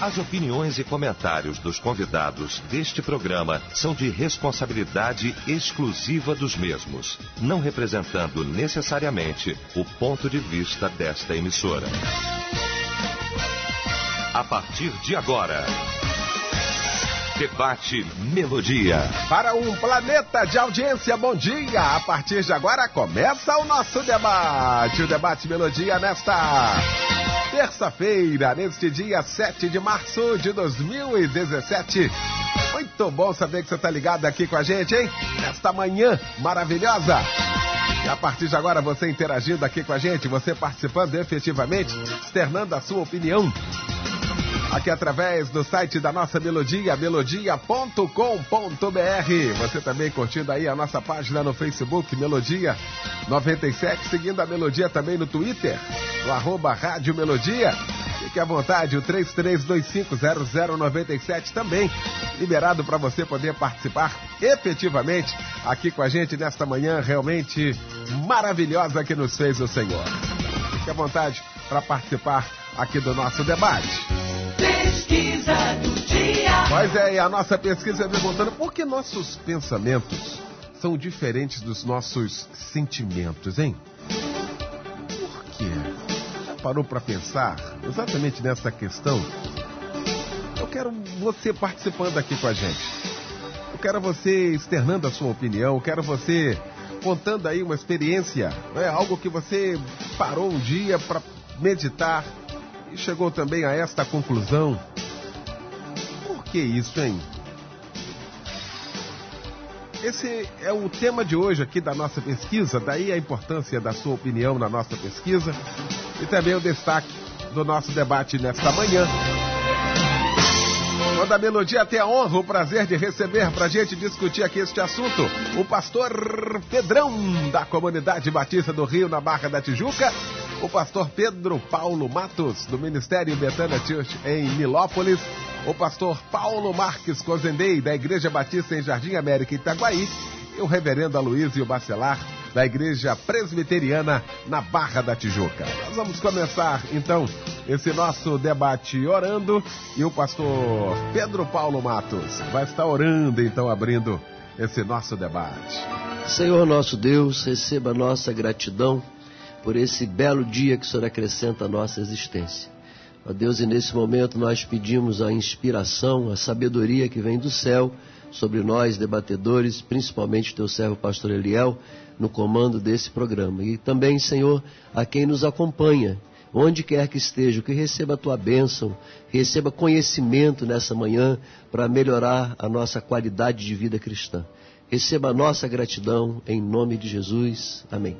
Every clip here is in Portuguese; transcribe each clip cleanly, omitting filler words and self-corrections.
As opiniões e comentários dos convidados deste programa são de responsabilidade exclusiva dos mesmos, não representando necessariamente o ponto de vista desta emissora. A partir de agora, Debate Melodia. Para um planeta de audiência, bom dia! A partir de agora começa o nosso debate. O Debate Melodia nesta terça-feira, neste dia 7 de março de 2017. Muito bom saber que você está ligado aqui com a gente, hein? Nesta manhã maravilhosa. E a partir de agora você interagindo aqui com a gente, você participando efetivamente, externando a sua opinião. Aqui através do site da nossa Melodia, melodia.com.br. Você também curtindo aí a nossa página no Facebook, Melodia 97, seguindo a Melodia também no Twitter, no @Rádio Melodia. Fique à vontade, o 33250097 também liberado para você poder participar efetivamente aqui com a gente nesta manhã realmente maravilhosa que nos fez o Senhor. Fique à vontade para participar aqui do nosso debate. Pesquisa do dia. Pois é, e a nossa pesquisa perguntando por que nossos pensamentos são diferentes dos nossos sentimentos, hein? Por quê? Já parou para pensar exatamente nessa questão? Eu quero você participando aqui com a gente. Eu quero você externando a sua opinião, eu quero você contando aí uma experiência, algo que você parou um dia para meditar e chegou também a esta conclusão. Por que isso, hein? Esse é o tema de hoje aqui da nossa pesquisa, daí a importância da sua opinião na nossa pesquisa e também o destaque do nosso debate nesta manhã. Quando a Melodia tem a honra, o prazer de receber para a gente discutir aqui este assunto, o pastor Pedrão, da Comunidade Batista do Rio, na Barra da Tijuca, o pastor Pedro Paulo Matos, do Ministério Betânia Church em Nilópolis, o pastor Paulo Marques Cozendei, da Igreja Batista em Jardim América, Itaguaí, e o reverendo Aloísio Bacelar, da Igreja Presbiteriana na Barra da Tijuca. Nós vamos começar, então, esse nosso debate orando, e o pastor Pedro Paulo Matos vai estar orando, então, abrindo esse nosso debate. Senhor nosso Deus, receba a nossa gratidão por esse belo dia que o Senhor acrescenta à nossa existência. Ó Deus, e nesse momento nós pedimos a inspiração, a sabedoria que vem do céu sobre nós, debatedores, principalmente teu servo pastor Eliel, no comando desse programa. E também, Senhor, a quem nos acompanha, onde quer que esteja, que receba a tua bênção, receba conhecimento nessa manhã para melhorar a nossa qualidade de vida cristã. Receba a nossa gratidão, em nome de Jesus. Amém.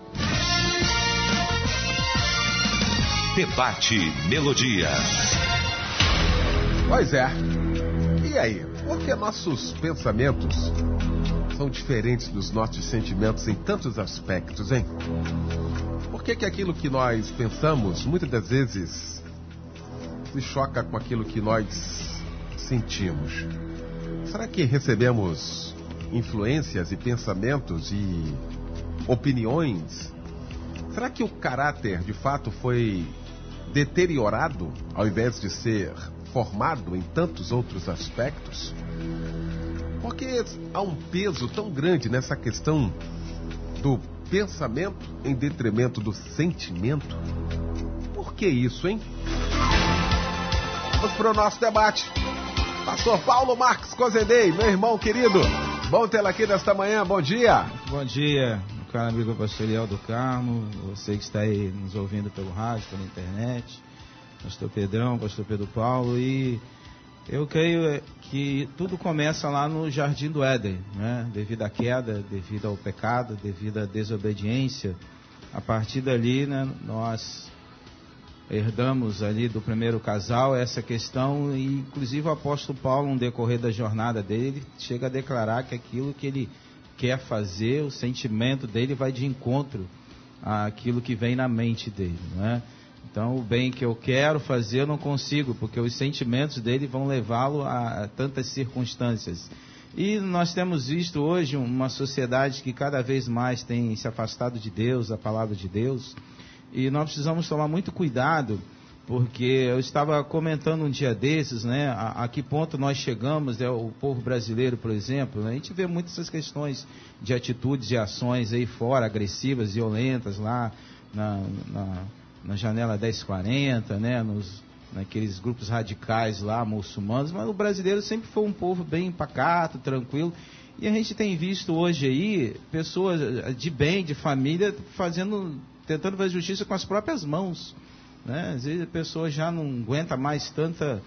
Debate Melodia. Pois é. E aí? Por que nossos pensamentos são diferentes dos nossos sentimentos em tantos aspectos, hein? Por que aquilo que nós pensamos, muitas das vezes, se choca com aquilo que nós sentimos? Será que recebemos influências e pensamentos e opiniões? Será que o caráter, de fato, foi deteriorado, ao invés de ser formado em tantos outros aspectos? Porque há um peso tão grande nessa questão do pensamento em detrimento do sentimento? Por que isso, hein? Vamos para o nosso debate. Pastor Paulo Marques Cozendei, meu irmão querido, bom tê-lo aqui nesta manhã, bom dia. Bom dia, meu caro amigo pastor Eliel do Carmo, você que está aí nos ouvindo pelo rádio, pela internet, pastor Pedrão, pastor Pedro Paulo, e eu creio que tudo começa lá no Jardim do Éden, né? Devido à queda, devido ao pecado, devido à desobediência. A partir dali, né, nós herdamos ali do primeiro casal essa questão, e inclusive o apóstolo Paulo, no decorrer da jornada dele, chega a declarar que aquilo que ele quer fazer, o sentimento dele vai de encontro àquilo que vem na mente dele, não é? Então, o bem que eu quero fazer eu não consigo, porque os sentimentos dele vão levá-lo a tantas circunstâncias. E nós temos visto hoje uma sociedade que cada vez mais tem se afastado de Deus, da palavra de Deus, e nós precisamos tomar muito cuidado, porque eu estava comentando um dia desses, né, a que ponto nós chegamos, né, o povo brasileiro, por exemplo, né, a gente vê muitas essas questões de atitudes e ações aí fora, agressivas, violentas, lá na janela 1040, né, naqueles grupos radicais lá, muçulmanos, mas o brasileiro sempre foi um povo bem pacato, tranquilo, e a gente tem visto hoje aí pessoas de bem, de família, tentando fazer justiça com as próprias mãos, né? Às vezes a pessoa já não aguenta mais tanta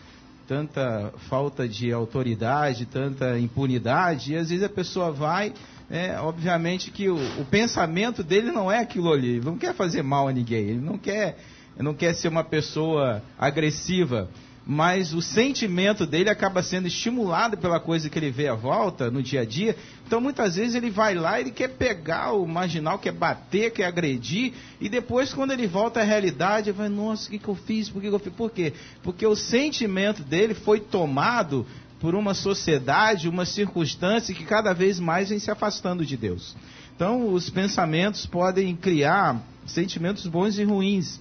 falta de autoridade, tanta impunidade, e às vezes a pessoa vai, obviamente que o pensamento dele não é aquilo ali, ele não quer fazer mal a ninguém, ele não quer ser uma pessoa agressiva, mas o sentimento dele acaba sendo estimulado pela coisa que ele vê à volta, no dia a dia. Então muitas vezes ele vai lá, ele quer pegar o marginal, quer bater, quer agredir, e depois quando ele volta à realidade, ele vai, nossa, o que eu fiz? Por que eu fiz? Por quê? Porque o sentimento dele foi tomado por uma sociedade, uma circunstância que cada vez mais vem se afastando de Deus. Então os pensamentos podem criar sentimentos bons e ruins.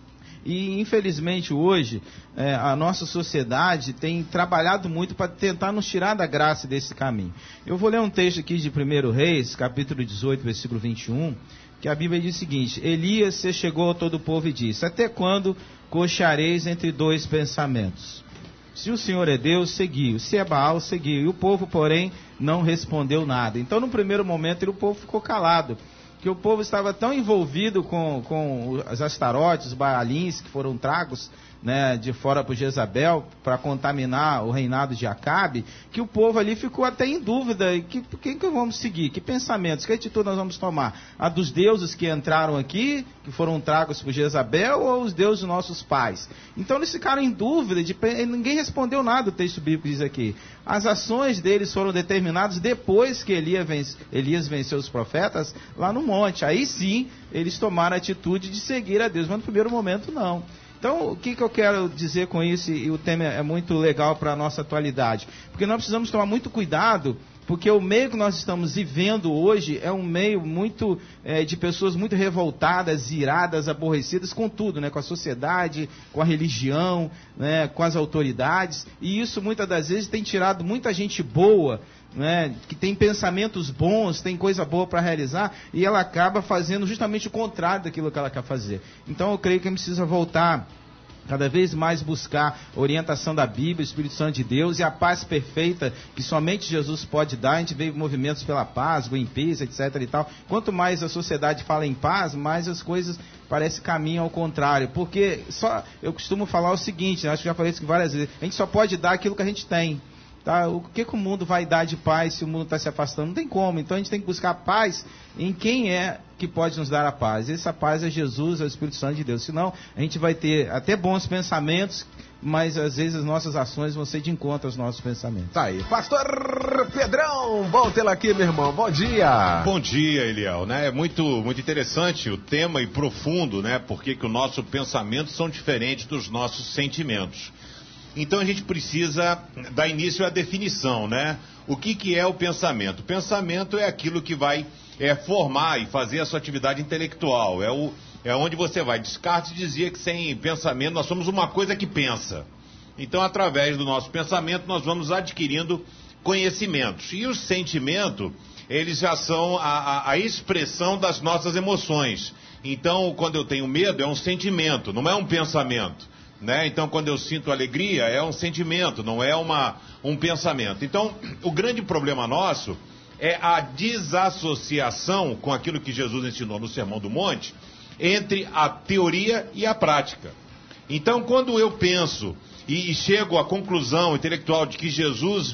E infelizmente hoje a nossa sociedade tem trabalhado muito para tentar nos tirar da graça desse caminho. Eu vou ler um texto aqui de 1 Reis, capítulo 18, versículo 21, que a Bíblia diz o seguinte: Elias se chegou a todo o povo e disse: até quando cocheareis entre dois pensamentos? Se o Senhor é Deus, seguiu. Se é Baal, seguiu. E o povo, porém, não respondeu nada. Então, no primeiro momento, o povo ficou calado, que o povo estava tão envolvido com as Astarotes, os Baalins, que foram tragos, né, de fora por Jezabel, para contaminar o reinado de Acabe, que o povo ali ficou até em dúvida, quem que vamos seguir, que pensamentos, que atitude nós vamos tomar? A dos deuses que entraram aqui, que foram tragos por Jezabel, ou os deuses dos nossos pais? Então eles ficaram em dúvida, ninguém respondeu nada, o texto bíblico diz aqui. As ações deles foram determinadas depois que Elias venceu os profetas lá no monte. Aí sim, eles tomaram a atitude de seguir a Deus, mas no primeiro momento não. Então, o que eu quero dizer com isso, e o tema é muito legal para a nossa atualidade? Porque nós precisamos tomar muito cuidado, porque o meio que nós estamos vivendo hoje é um meio muito de pessoas muito revoltadas, iradas, aborrecidas com tudo, né? Com a sociedade, com a religião, né? Com as autoridades, e isso muitas das vezes tem tirado muita gente boa, né, que tem pensamentos bons, tem coisa boa para realizar, e ela acaba fazendo justamente o contrário daquilo que ela quer fazer. Então eu creio que a gente precisa voltar cada vez mais buscar a orientação da Bíblia, o Espírito Santo de Deus e a paz perfeita que somente Jesus pode dar. A gente vê movimentos pela paz, Greenpeace, etc. e tal. Quanto mais a sociedade fala em paz, mais as coisas parecem caminham ao contrário. Porque eu costumo falar o seguinte, acho que já falei isso várias vezes, a gente só pode dar aquilo que a gente tem. Tá? O que o mundo vai dar de paz se o mundo está se afastando? Não tem como. Então a gente tem que buscar paz em quem é que pode nos dar a paz. Essa paz é Jesus, é o Espírito Santo de Deus. Senão a gente vai ter até bons pensamentos, mas às vezes as nossas ações vão ser de encontro aos nossos pensamentos. Tá aí. Pastor Pedrão, bom tê-lo aqui, meu irmão. Bom dia. Bom dia, Eliel. Né? É muito interessante o tema e profundo, né? Porque que o nosso pensamento são diferentes dos nossos sentimentos. Então a gente precisa dar início à definição, né? O que é o pensamento? O pensamento é aquilo que vai formar e fazer a sua atividade intelectual. É onde você vai. Descartes dizia que sem pensamento nós somos uma coisa que pensa. Então, através do nosso pensamento, nós vamos adquirindo conhecimentos. E o sentimento, eles já são a expressão das nossas emoções. Então, quando eu tenho medo, é um sentimento, não é um pensamento. Né? Então, quando eu sinto alegria, é um sentimento, não é um pensamento. Então, o grande problema nosso é a desassociação com aquilo que Jesus ensinou no Sermão do Monte, entre a teoria e a prática. Então, quando eu penso e chego à conclusão intelectual de que Jesus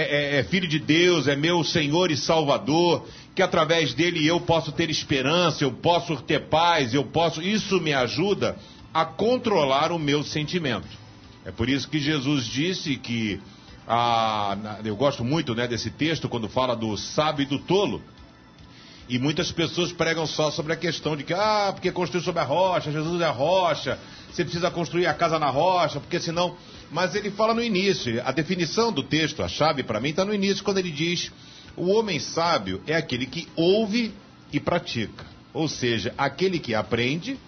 é Filho de Deus, é meu Senhor e Salvador, que através dele eu posso ter esperança, eu posso ter paz, isso me ajuda a controlar o meu sentimento. É por isso que Jesus disse que, eu gosto muito, né, desse texto, quando fala do sábio e do tolo, e muitas pessoas pregam só sobre a questão de que, porque construiu sobre a rocha, Jesus é a rocha, você precisa construir a casa na rocha, porque senão... Mas ele fala no início, a definição do texto, a chave para mim está no início, quando ele diz, o homem sábio é aquele que ouve e pratica, ou seja, aquele que aprende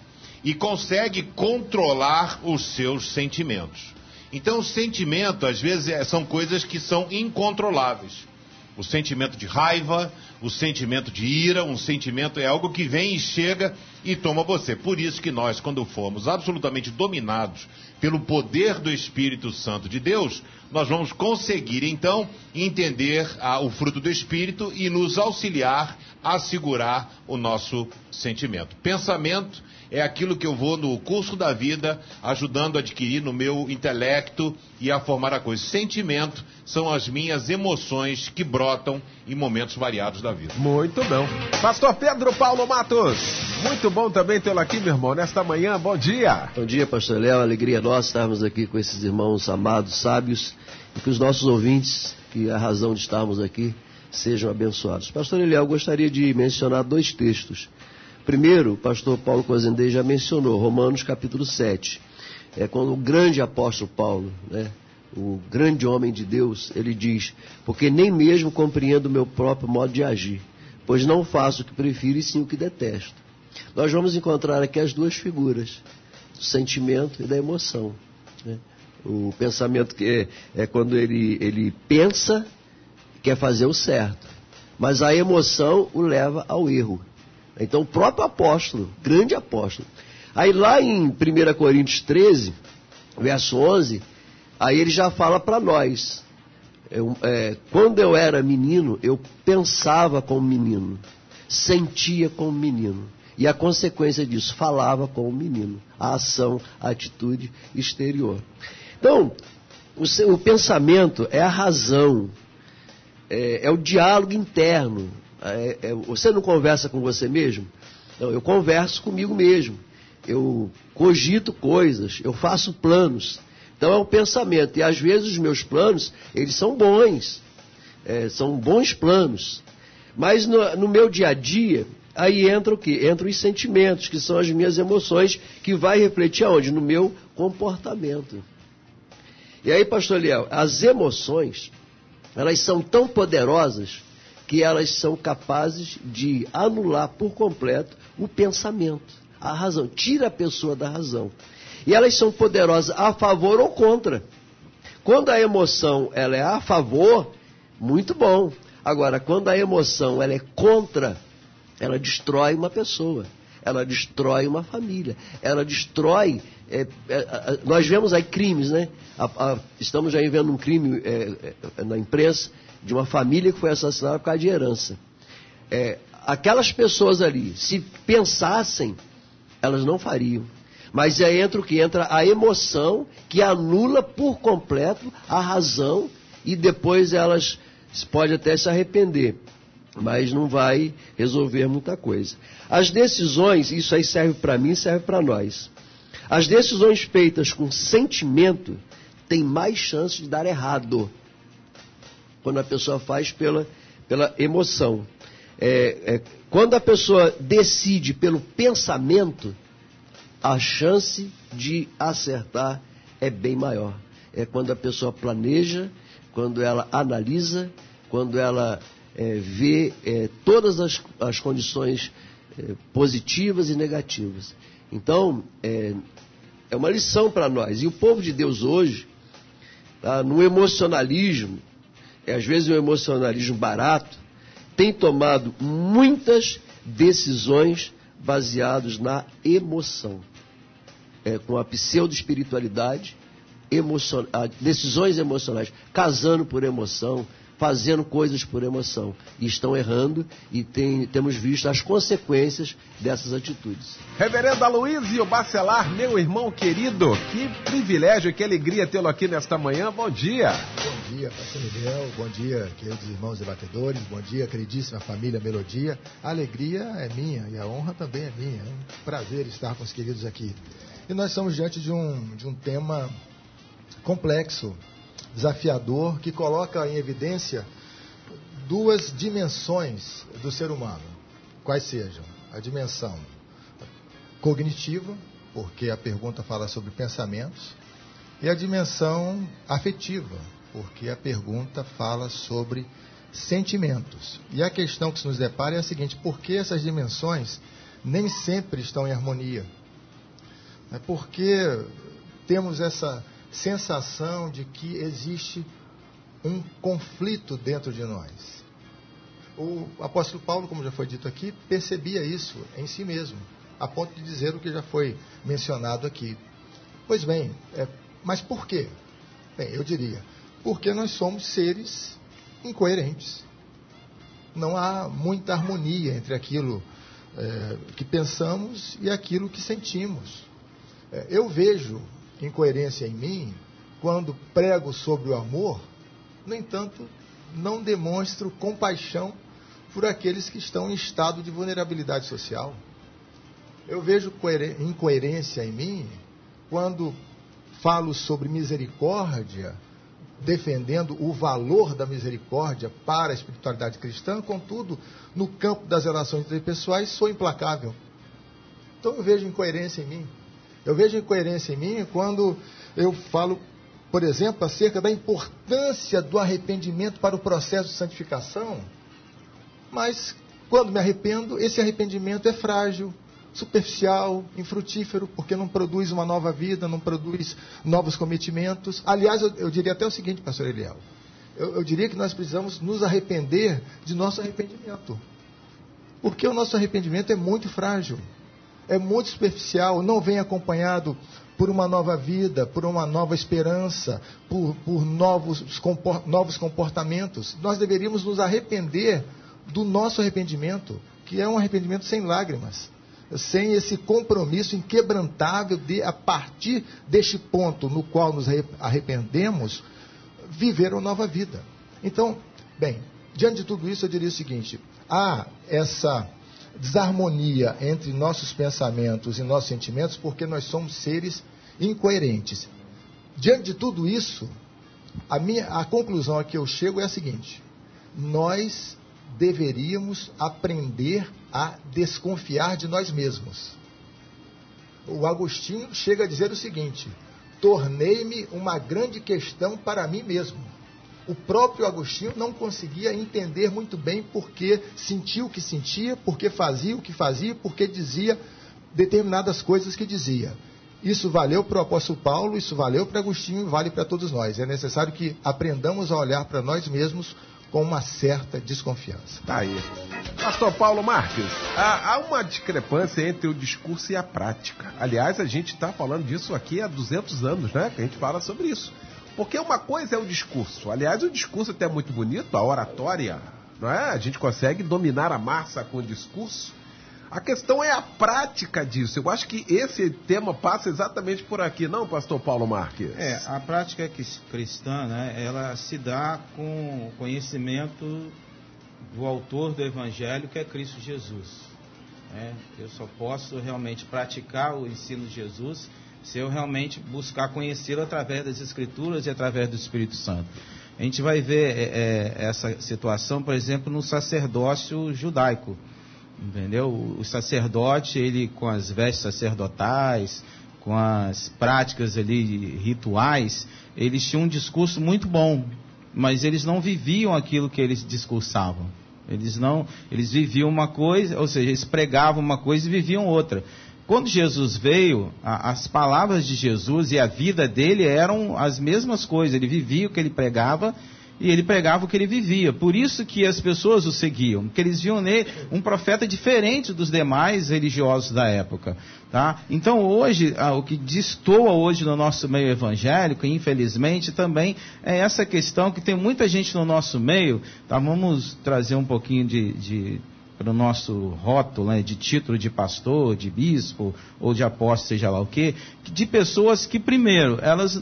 e consegue controlar os seus sentimentos. Então, o sentimento, às vezes, são coisas que são incontroláveis. O sentimento de raiva, o sentimento de ira, um sentimento é algo que vem e chega e toma você. Por isso que nós, quando formos absolutamente dominados pelo poder do Espírito Santo de Deus, nós vamos conseguir, então, entender o fruto do Espírito e nos auxiliar a segurar o nosso sentimento. Pensamento é aquilo que eu vou no curso da vida ajudando a adquirir no meu intelecto e a formar a coisa. Sentimento são as minhas emoções que brotam em momentos variados da vida. Muito bom. Pastor Pedro Paulo Matos, muito bom também tê-lo aqui, meu irmão, nesta manhã. Bom dia. Bom dia, pastor Léo. Alegria nossa estarmos aqui com esses irmãos amados, sábios, e que os nossos ouvintes, que a razão de estarmos aqui, sejam abençoados. Pastor Léo, gostaria de mencionar 2 textos. Primeiro, o pastor Paulo Cozendei já mencionou, Romanos capítulo 7. É quando o grande apóstolo Paulo, né, o grande homem de Deus, ele diz: porque nem mesmo compreendo o meu próprio modo de agir, pois não faço o que prefiro e sim o que detesto. Nós vamos encontrar aqui as 2 figuras, do sentimento e da emoção. Né? O pensamento que é quando ele pensa, quer fazer o certo, mas a emoção o leva ao erro. Então, o próprio apóstolo, grande apóstolo. Aí lá em 1 Coríntios 13, verso 11, aí ele já fala para nós. Quando eu era menino, eu pensava como menino, sentia como menino. E a consequência disso, falava como menino. A ação, a atitude exterior. Então, o pensamento é a razão, é o diálogo interno. Você não conversa com você mesmo? Não, eu converso comigo mesmo. Eu cogito coisas, eu faço planos. Então é o pensamento. E às vezes os meus planos, eles são bons. São bons planos. Mas no meu dia a dia, aí entra o quê? Entram os sentimentos, que são as minhas emoções, que vai refletir aonde? No meu comportamento. E aí, pastor Léo, as emoções, elas são tão poderosas que elas são capazes de anular por completo o pensamento, a razão, tira a pessoa da razão. E elas são poderosas a favor ou contra. Quando a emoção ela é a favor, muito bom. Agora, quando a emoção ela é contra, ela destrói uma pessoa, ela destrói uma família, ela destrói... nós vemos aí crimes, né? Estamos já vendo um crime na imprensa, de uma família que foi assassinada por causa de herança. Aquelas pessoas ali, se pensassem, elas não fariam. Mas aí entra o que? Entra a emoção que anula por completo a razão e depois elas podem até se arrepender, mas não vai resolver muita coisa. As decisões, isso aí serve para mim, serve para nós. As decisões feitas com sentimento têm mais chance de dar errado quando a pessoa faz pela emoção. Quando a pessoa decide pelo pensamento, a chance de acertar é bem maior. É quando a pessoa planeja, quando ela analisa, quando ela vê todas as condições positivas e negativas. Então, é uma lição para nós. E o povo de Deus hoje, no emocionalismo, às vezes um emocionalismo barato, tem tomado muitas decisões baseadas na emoção. Com a pseudo-espiritualidade, decisões emocionais, casando por emoção, fazendo coisas por emoção. E estão errando e temos visto as consequências dessas atitudes. Reverendo Aloísio Bacelar, meu irmão querido, que privilégio, que alegria tê-lo aqui nesta manhã. Bom dia. Bom dia, pastor Miguel. Bom dia, queridos irmãos debatedores. Bom dia, queridíssima família Melodia. A alegria é minha e a honra também é minha. É um prazer estar com os queridos aqui. E nós estamos diante de um tema complexo, desafiador, que coloca em evidência 2 dimensões do ser humano. Quais sejam? A dimensão cognitiva, porque a pergunta fala sobre pensamentos, e a dimensão afetiva, porque a pergunta fala sobre sentimentos. E a questão que se nos depara é a seguinte: por que essas dimensões nem sempre estão em harmonia? É porque temos essa sensação de que existe um conflito dentro de nós. O apóstolo Paulo, como já foi dito aqui, percebia isso em si mesmo, a ponto de dizer o que já foi mencionado aqui. Pois bem, mas por quê? Bem, eu diria, porque nós somos seres incoerentes. Não há muita harmonia entre aquilo que pensamos e aquilo que sentimos. Eu vejo incoerência em mim quando prego sobre o amor, no entanto, não demonstro compaixão por aqueles que estão em estado de vulnerabilidade social. Eu vejo incoerência em mim quando falo sobre misericórdia, defendendo o valor da misericórdia para a espiritualidade cristã, contudo, no campo das relações interpessoais, sou implacável. Então eu vejo incoerência em mim. Eu vejo incoerência em mim quando eu falo, por exemplo, acerca da importância do arrependimento para o processo de santificação, mas quando me arrependo, esse arrependimento é frágil, superficial, infrutífero, porque não produz uma nova vida, não produz novos cometimentos. Aliás, eu diria até o seguinte, pastor Eliel, eu diria que nós precisamos nos arrepender de nosso arrependimento, porque o nosso arrependimento é muito frágil, é muito superficial, não vem acompanhado por uma nova vida, por uma nova esperança, por novos comportamentos. Nós deveríamos nos arrepender do nosso arrependimento, que é um arrependimento sem lágrimas, sem esse compromisso inquebrantável de, a partir deste ponto no qual nos arrependemos, viver uma nova vida. Então, bem, diante de tudo isso eu diria o seguinte: há essa desarmonia entre nossos pensamentos e nossos sentimentos porque nós somos seres incoerentes. Diante de tudo isso, a conclusão a que eu chego é a seguinte: nós deveríamos aprender a desconfiar de nós mesmos. O Agostinho chega a dizer o seguinte: tornei-me uma grande questão para mim mesmo. O próprio Agostinho não conseguia entender muito bem por que sentia o que sentia, por que fazia o que fazia, por que dizia determinadas coisas que dizia. Isso valeu para o apóstolo Paulo, isso valeu para Agostinho e vale para todos nós. É necessário que aprendamos a olhar para nós mesmos com uma certa desconfiança. Tá aí. Pastor Paulo Marques, há uma discrepância entre o discurso e a prática. Aliás, a gente está falando disso aqui há 200 anos, né? Que a gente fala sobre isso. Porque uma coisa é o discurso. Aliás, o discurso até é muito bonito, a oratória, não é? A gente consegue dominar a massa com o discurso. A questão é a prática disso. Eu acho que esse tema passa exatamente por aqui, não, pastor Paulo Marques? A prática cristã, né, ela se dá com o conhecimento do autor do Evangelho, que é Cristo Jesus. Eu só posso realmente praticar o ensino de Jesus se eu realmente buscar conhecê-lo através das Escrituras e através do Espírito Santo. A gente vai ver essa situação, por exemplo, no sacerdócio judaico. Entendeu? O sacerdote, ele com as vestes sacerdotais, com as práticas ali rituais, eles tinham um discurso muito bom, mas eles não viviam aquilo que eles discursavam. Eles viviam uma coisa, ou seja, eles pregavam uma coisa e viviam outra. Quando Jesus veio, as palavras de Jesus e a vida dele eram as mesmas coisas. Ele vivia o que ele pregava e ele pregava o que ele vivia. Por isso que as pessoas o seguiam, porque eles viam nele um profeta diferente dos demais religiosos da época. Tá? Então hoje, o que destoa hoje no nosso meio evangélico, infelizmente, também é essa questão que tem muita gente no nosso meio. Tá? Vamos trazer um pouquinho para o nosso rótulo, né, de título de pastor, de bispo ou de apóstolo, seja lá o quê, de pessoas que, primeiro, elas,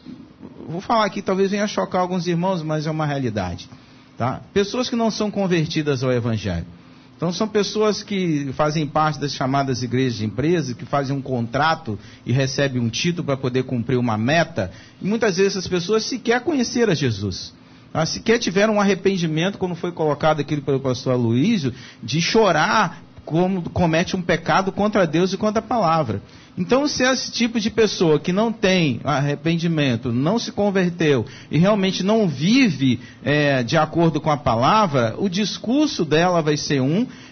vou falar aqui, talvez venha chocar alguns irmãos, mas é uma realidade, tá? Pessoas que não são convertidas ao Evangelho. Então são pessoas que fazem parte das chamadas igrejas de empresa, que fazem um contrato e recebem um título para poder cumprir uma meta, e muitas vezes essas pessoas sequer conheceram Jesus. Sequer tiveram um arrependimento, como foi colocado aqui pelo pastor Aloysio, de chorar como comete um pecado contra Deus e contra a palavra. Então, se esse tipo de pessoa que não tem arrependimento, não se converteu e realmente não vive de acordo com a palavra, o discurso dela vai ser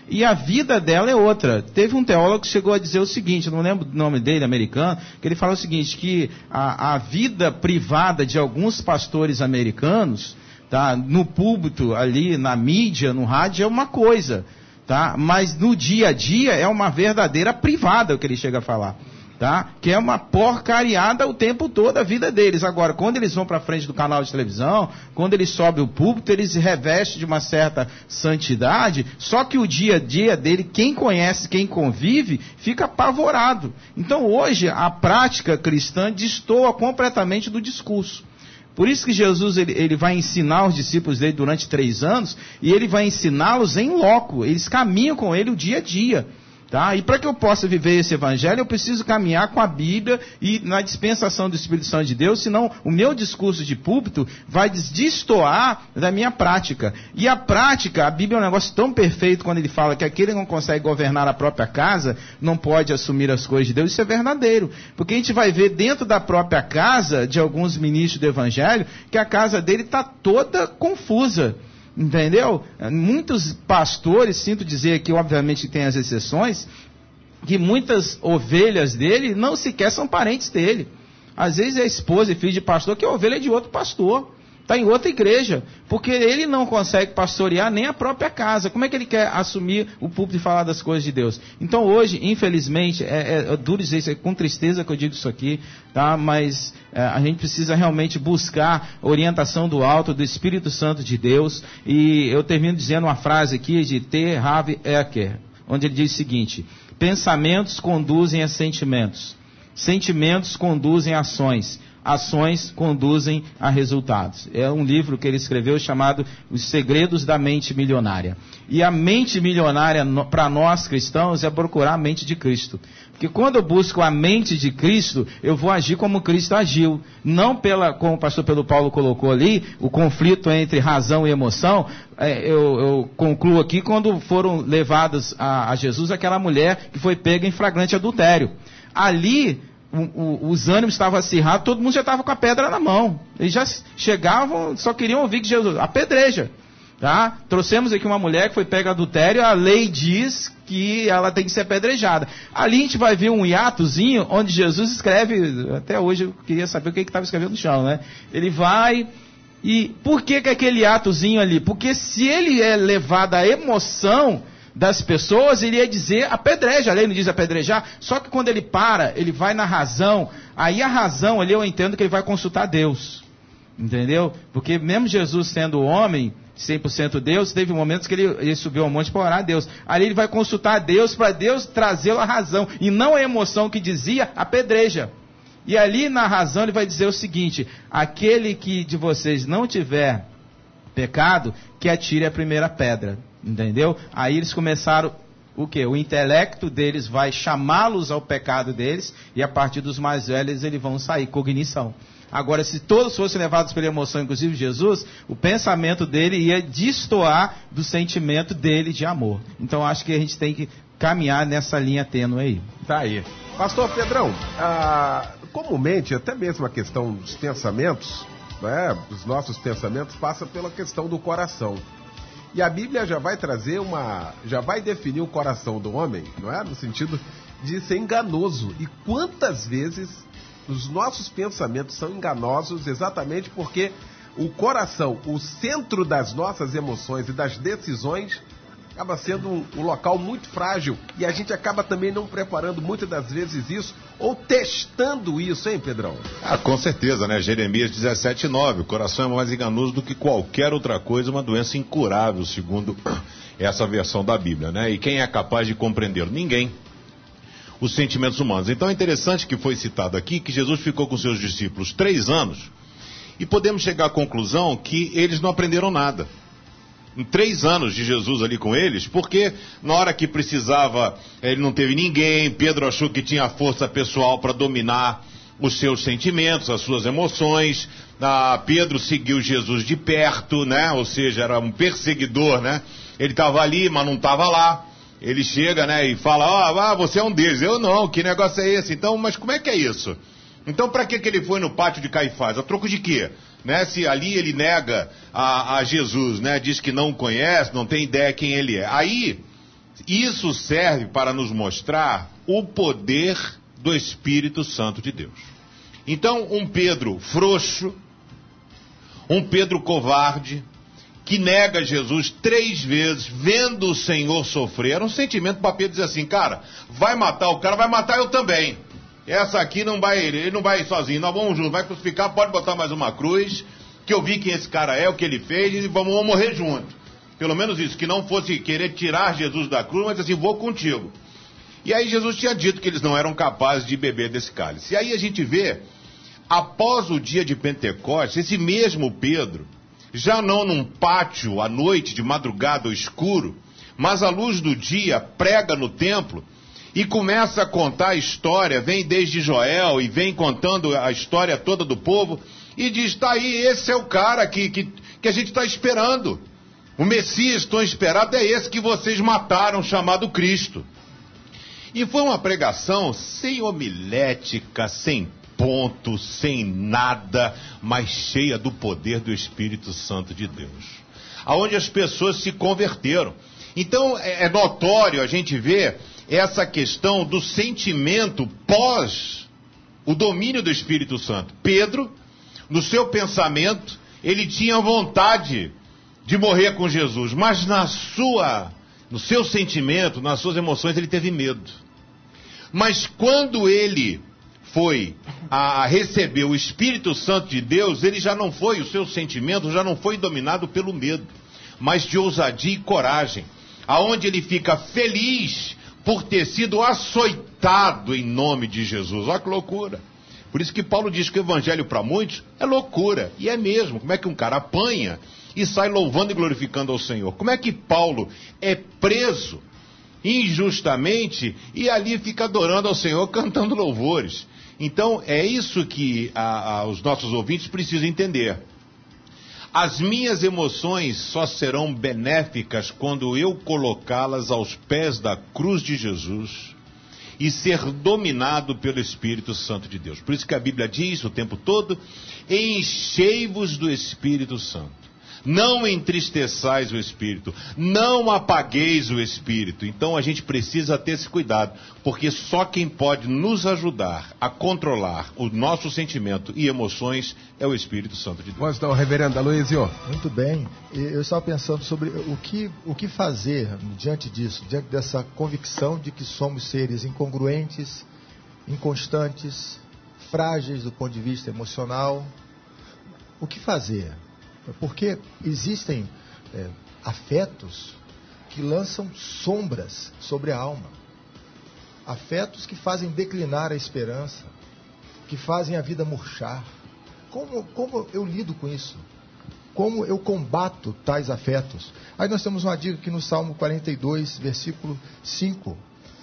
e a vida dela é outra. Teve um teólogo que chegou a dizer o seguinte, não lembro o nome dele, americano, que ele fala o seguinte, que a vida privada de alguns pastores americanos, tá, no púlpito, ali, na mídia, no rádio, é uma coisa, tá, mas no dia a dia é uma verdadeira privada, o que ele chega a falar. Tá? Que é uma porcariada o tempo todo a vida deles. Agora, quando eles vão para frente do canal de televisão, quando eles sobem o púlpito, eles se revestem de uma certa santidade, só que o dia a dia dele, quem conhece, quem convive, fica apavorado. Então hoje a prática cristã destoa completamente do discurso. Por isso que Jesus ele vai ensinar os discípulos dele durante 3 anos, e ele vai ensiná-los em loco, eles caminham com ele o dia a dia. Tá? E para que eu possa viver esse evangelho, eu preciso caminhar com a Bíblia e na dispensação do Espírito Santo de Deus, senão o meu discurso de púlpito vai destoar da minha prática. E a prática, a Bíblia é um negócio tão perfeito quando ele fala que aquele que não consegue governar a própria casa, não pode assumir as coisas de Deus. Isso é verdadeiro. Porque a gente vai ver dentro da própria casa de alguns ministros do evangelho, que a casa dele está toda confusa. Entendeu? Muitos pastores, sinto dizer que obviamente tem as exceções, que muitas ovelhas dele não sequer são parentes dele. Às vezes é esposa e filho de pastor que é ovelha de outro pastor, está em outra igreja, porque ele não consegue pastorear nem a própria casa. Como é que ele quer assumir o púlpito e falar das coisas de Deus? Então hoje, infelizmente, é duro dizer isso, é com tristeza que eu digo isso aqui, tá? Mas a gente precisa realmente buscar orientação do alto, do Espírito Santo de Deus, e eu termino dizendo uma frase aqui de T. Harv Eker, onde ele diz o seguinte: pensamentos conduzem a sentimentos, sentimentos conduzem a ações, ações conduzem a resultados. É um livro que ele escreveu chamado Os Segredos da Mente Milionária. E a mente milionária para nós cristãos é procurar a mente de Cristo. Porque quando eu busco a mente de Cristo, eu vou agir como Cristo agiu. Não como o pastor Pedro Paulo colocou ali, o conflito entre razão e emoção. Eu concluo aqui quando foram levados a Jesus aquela mulher que foi pega em flagrante adultério. Ali os ânimos estavam acirrados, todo mundo já estava com a pedra na mão. Eles já chegavam, só queriam ouvir que Jesus apedreja. Tá? Trouxemos aqui uma mulher que foi pega adultério, a lei diz que ela tem que ser apedrejada. Ali a gente vai ver um hiatozinho onde Jesus escreve, até hoje eu queria saber o que estava escrevendo no chão, né? Ele vai, e por que aquele hiatozinho ali? Porque se ele é levado à emoção das pessoas, ele ia dizer apedreja, a lei não diz apedrejar, só que quando ele para, ele vai na razão, aí a razão ali eu entendo que ele vai consultar Deus, entendeu? Porque mesmo Jesus sendo homem, 100% Deus, teve momentos que ele subiu ao monte para orar a Deus, ali ele vai consultar Deus, para Deus trazê-lo à razão, e não a emoção que dizia apedreja. E ali na razão ele vai dizer o seguinte: aquele que de vocês não tiver pecado, que atire a primeira pedra. Entendeu? Aí eles começaram o quê? O intelecto deles vai chamá-los ao pecado deles, e a partir dos mais velhos eles vão sair, cognição. Agora, se todos fossem levados pela emoção, inclusive Jesus, o pensamento dele ia destoar do sentimento dele de amor. Então acho que a gente tem que caminhar nessa linha tênue aí. Tá aí. Pastor Pedrão, comumente, até mesmo a questão dos pensamentos, né, dos nossos pensamentos, passa pela questão do coração. E a Bíblia já vai trazer já vai definir o coração do homem, não é? No sentido de ser enganoso. E quantas vezes os nossos pensamentos são enganosos exatamente porque o coração, o centro das nossas emoções e das decisões, acaba sendo um local muito frágil. E a gente acaba também não preparando muitas das vezes isso, ou testando isso, hein, Pedrão? Com certeza, né? Jeremias 17:9, o coração é mais enganoso do que qualquer outra coisa, uma doença incurável, segundo essa versão da Bíblia, né? E quem é capaz de compreender? Ninguém. Os sentimentos humanos. Então é interessante que foi citado aqui que Jesus ficou com seus discípulos 3 anos, e podemos chegar à conclusão que eles não aprenderam nada. Em 3 anos de Jesus ali com eles, porque na hora que precisava, ele não teve ninguém, Pedro achou que tinha força pessoal para dominar os seus sentimentos, as suas emoções, Pedro seguiu Jesus de perto, né? Ou seja, era um perseguidor, né? Ele estava ali, mas não estava lá. Ele chega, né, e fala, você é um deles. Eu não, que negócio é esse? Então, mas como é que é isso? Então, para que ele foi no pátio de Caifás? A troco de quê? Né? Se ali ele nega a Jesus, né? Diz que não conhece, não tem ideia quem ele é. Aí, Isso serve para nos mostrar o poder do Espírito Santo de Deus. Então, um Pedro frouxo, um Pedro covarde, que nega Jesus 3 vezes, vendo o Senhor sofrer, era um sentimento para Pedro dizer assim, cara, vai matar o cara, vai matar eu também. Essa aqui não vai, ele não vai sozinho, nós vamos juntos, vai crucificar, pode botar mais uma cruz, que eu vi quem esse cara é, o que ele fez, e vamos morrer juntos. Pelo menos isso, que não fosse querer tirar Jesus da cruz, mas assim, vou contigo. E aí Jesus tinha dito que eles não eram capazes de beber desse cálice. E aí a gente vê, após o dia de Pentecostes, esse mesmo Pedro, já não num pátio à noite, de madrugada ou escuro, mas à luz do dia, prega no templo e começa a contar a história, vem desde Joel e vem contando a história toda do povo e diz, tá aí, esse é o cara que a gente está esperando. O Messias tão esperado é esse que vocês mataram, chamado Cristo. E foi uma pregação sem homilética, sem ponto, sem nada, mas cheia do poder do Espírito Santo de Deus, aonde as pessoas se converteram. Então é notório a gente ver essa questão do sentimento pós o domínio do Espírito Santo. Pedro, no seu pensamento, ele tinha vontade de morrer com Jesus, mas no seu sentimento, nas suas emoções, ele teve medo. Mas quando ele foi a receber o Espírito Santo de Deus, ele já não foi, o seu sentimento já não foi dominado pelo medo, mas de ousadia e coragem, aonde ele fica feliz por ter sido açoitado em nome de Jesus. Olha que loucura. Por isso que Paulo diz que o evangelho para muitos é loucura, e é mesmo. Como é que um cara apanha e sai louvando e glorificando ao Senhor? Como é que Paulo é preso injustamente e ali fica adorando ao Senhor, cantando louvores? Então, é isso que os nossos ouvintes precisam entender. As minhas emoções só serão benéficas quando eu colocá-las aos pés da cruz de Jesus e ser dominado pelo Espírito Santo de Deus. Por isso que a Bíblia diz o tempo todo, enchei-vos do Espírito Santo. Não entristeçais o Espírito, não apagueis o Espírito. Então a gente precisa ter esse cuidado, porque só quem pode nos ajudar a controlar o nosso sentimento e emoções é o Espírito Santo de Deus. Pois não, reverendo Aloysio. Muito bem. Eu estava pensando sobre o que fazer diante disso, diante dessa convicção de que somos seres incongruentes, inconstantes, frágeis do ponto de vista emocional. O que fazer? Porque existem afetos que lançam sombras sobre a alma. Afetos que fazem declinar a esperança, que fazem a vida murchar. Como eu lido com isso? Como eu combato tais afetos? Aí nós temos uma dica aqui no Salmo 42, versículo 5.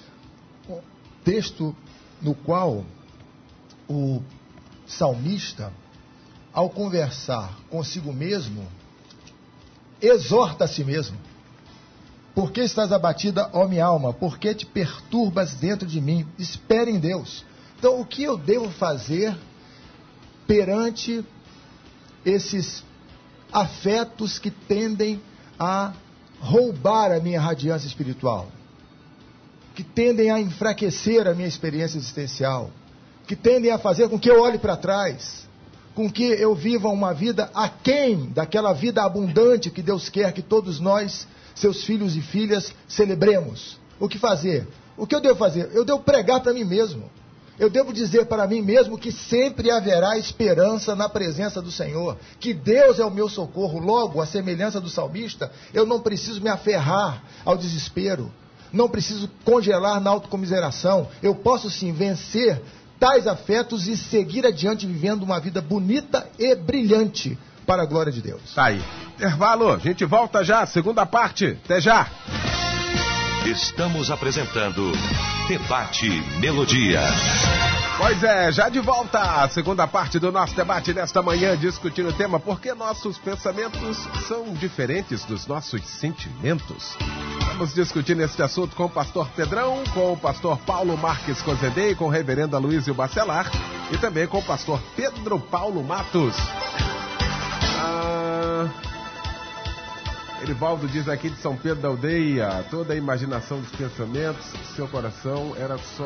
Texto no qual o salmista, ao conversar consigo mesmo, exorta a si mesmo. Por que estás abatida, ó minha alma? Por que te perturbas dentro de mim? Espere em Deus. Então, o que eu devo fazer perante esses afetos que tendem a roubar a minha radiância espiritual? Que tendem a enfraquecer a minha experiência existencial? Que tendem a fazer com que eu olhe para trás? Com que eu viva uma vida aquém daquela vida abundante que Deus quer que todos nós, seus filhos e filhas, celebremos. O que fazer? O que eu devo fazer? Eu devo pregar para mim mesmo. Eu devo dizer para mim mesmo que sempre haverá esperança na presença do Senhor, que Deus é o meu socorro. Logo, à semelhança do salmista, eu não preciso me aferrar ao desespero, não preciso congelar na autocomiseração. Eu posso sim vencer tais afetos e seguir adiante vivendo uma vida bonita e brilhante para a glória de Deus. Tá aí. Intervalo, a gente volta já, segunda parte. Até já. Estamos apresentando Debate Melodia. Pois é, já de volta a segunda parte do nosso debate desta manhã, discutindo o tema por que nossos pensamentos são diferentes dos nossos sentimentos. Estamos discutindo esse assunto com o pastor Pedrão, com o pastor Paulo Marques Cozedei, com o reverendo Aloysio Bacelar e também com o pastor Pedro Paulo Matos. Erivaldo diz aqui de São Pedro da Aldeia, toda a imaginação dos pensamentos, seu coração era só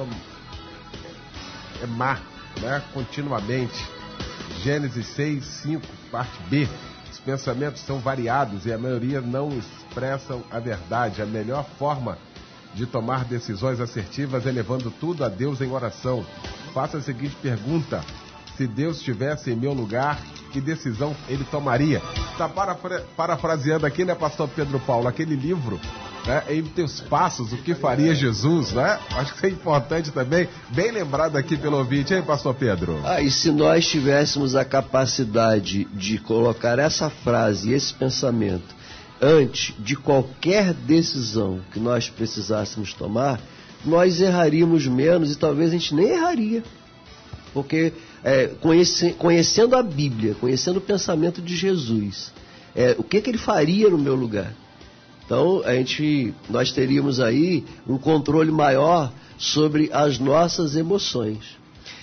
má, né? Continuamente. Gênesis 6:5, parte B. Os pensamentos são variados e a maioria não expressam a verdade. A melhor forma de tomar decisões assertivas é levando tudo a Deus em oração. Faça a seguinte pergunta: se Deus estivesse em meu lugar, que decisão ele tomaria? Está parafraseando aqui, né, pastor Pedro Paulo, aquele livro, né, Em Teus Passos, o que faria Jesus, né? Acho que isso é importante também, bem lembrado aqui pelo ouvinte, hein, pastor Pedro? E se nós tivéssemos a capacidade de colocar essa frase, esse pensamento, antes de qualquer decisão que nós precisássemos tomar, nós erraríamos menos e talvez a gente nem erraria. Porque conhecendo a Bíblia, conhecendo o pensamento de Jesus, o que ele faria no meu lugar? Então, nós teríamos aí um controle maior sobre as nossas emoções.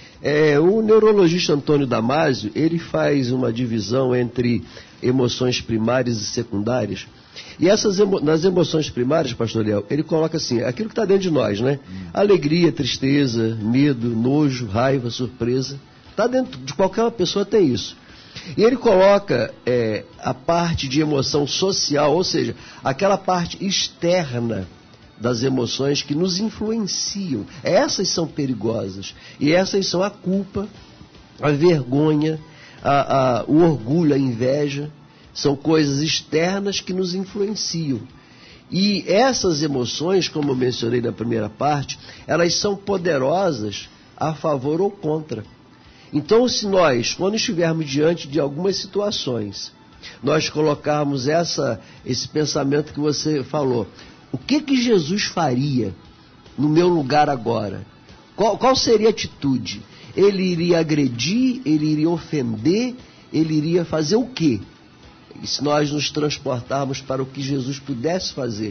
O neurologista Antônio Damasio, ele faz uma divisão entre emoções primárias e secundárias. E nas emoções primárias, pastor Léo, ele coloca assim, aquilo que está dentro de nós, né? Alegria, tristeza, medo, nojo, raiva, surpresa. Está dentro de qualquer pessoa, tem isso. E ele coloca a parte de emoção social, ou seja, aquela parte externa das emoções que nos influenciam. Essas são perigosas. E essas são a culpa, a vergonha, o orgulho, a inveja. São coisas externas que nos influenciam. E essas emoções, como eu mencionei na primeira parte, elas são poderosas a favor ou contra. Então, se nós, quando estivermos diante de algumas situações, nós colocarmos esse pensamento que você falou, o que Jesus faria no meu lugar agora? Qual seria a atitude? Ele iria agredir? Ele iria ofender? Ele iria fazer o quê? E se nós nos transportarmos para o que Jesus pudesse fazer,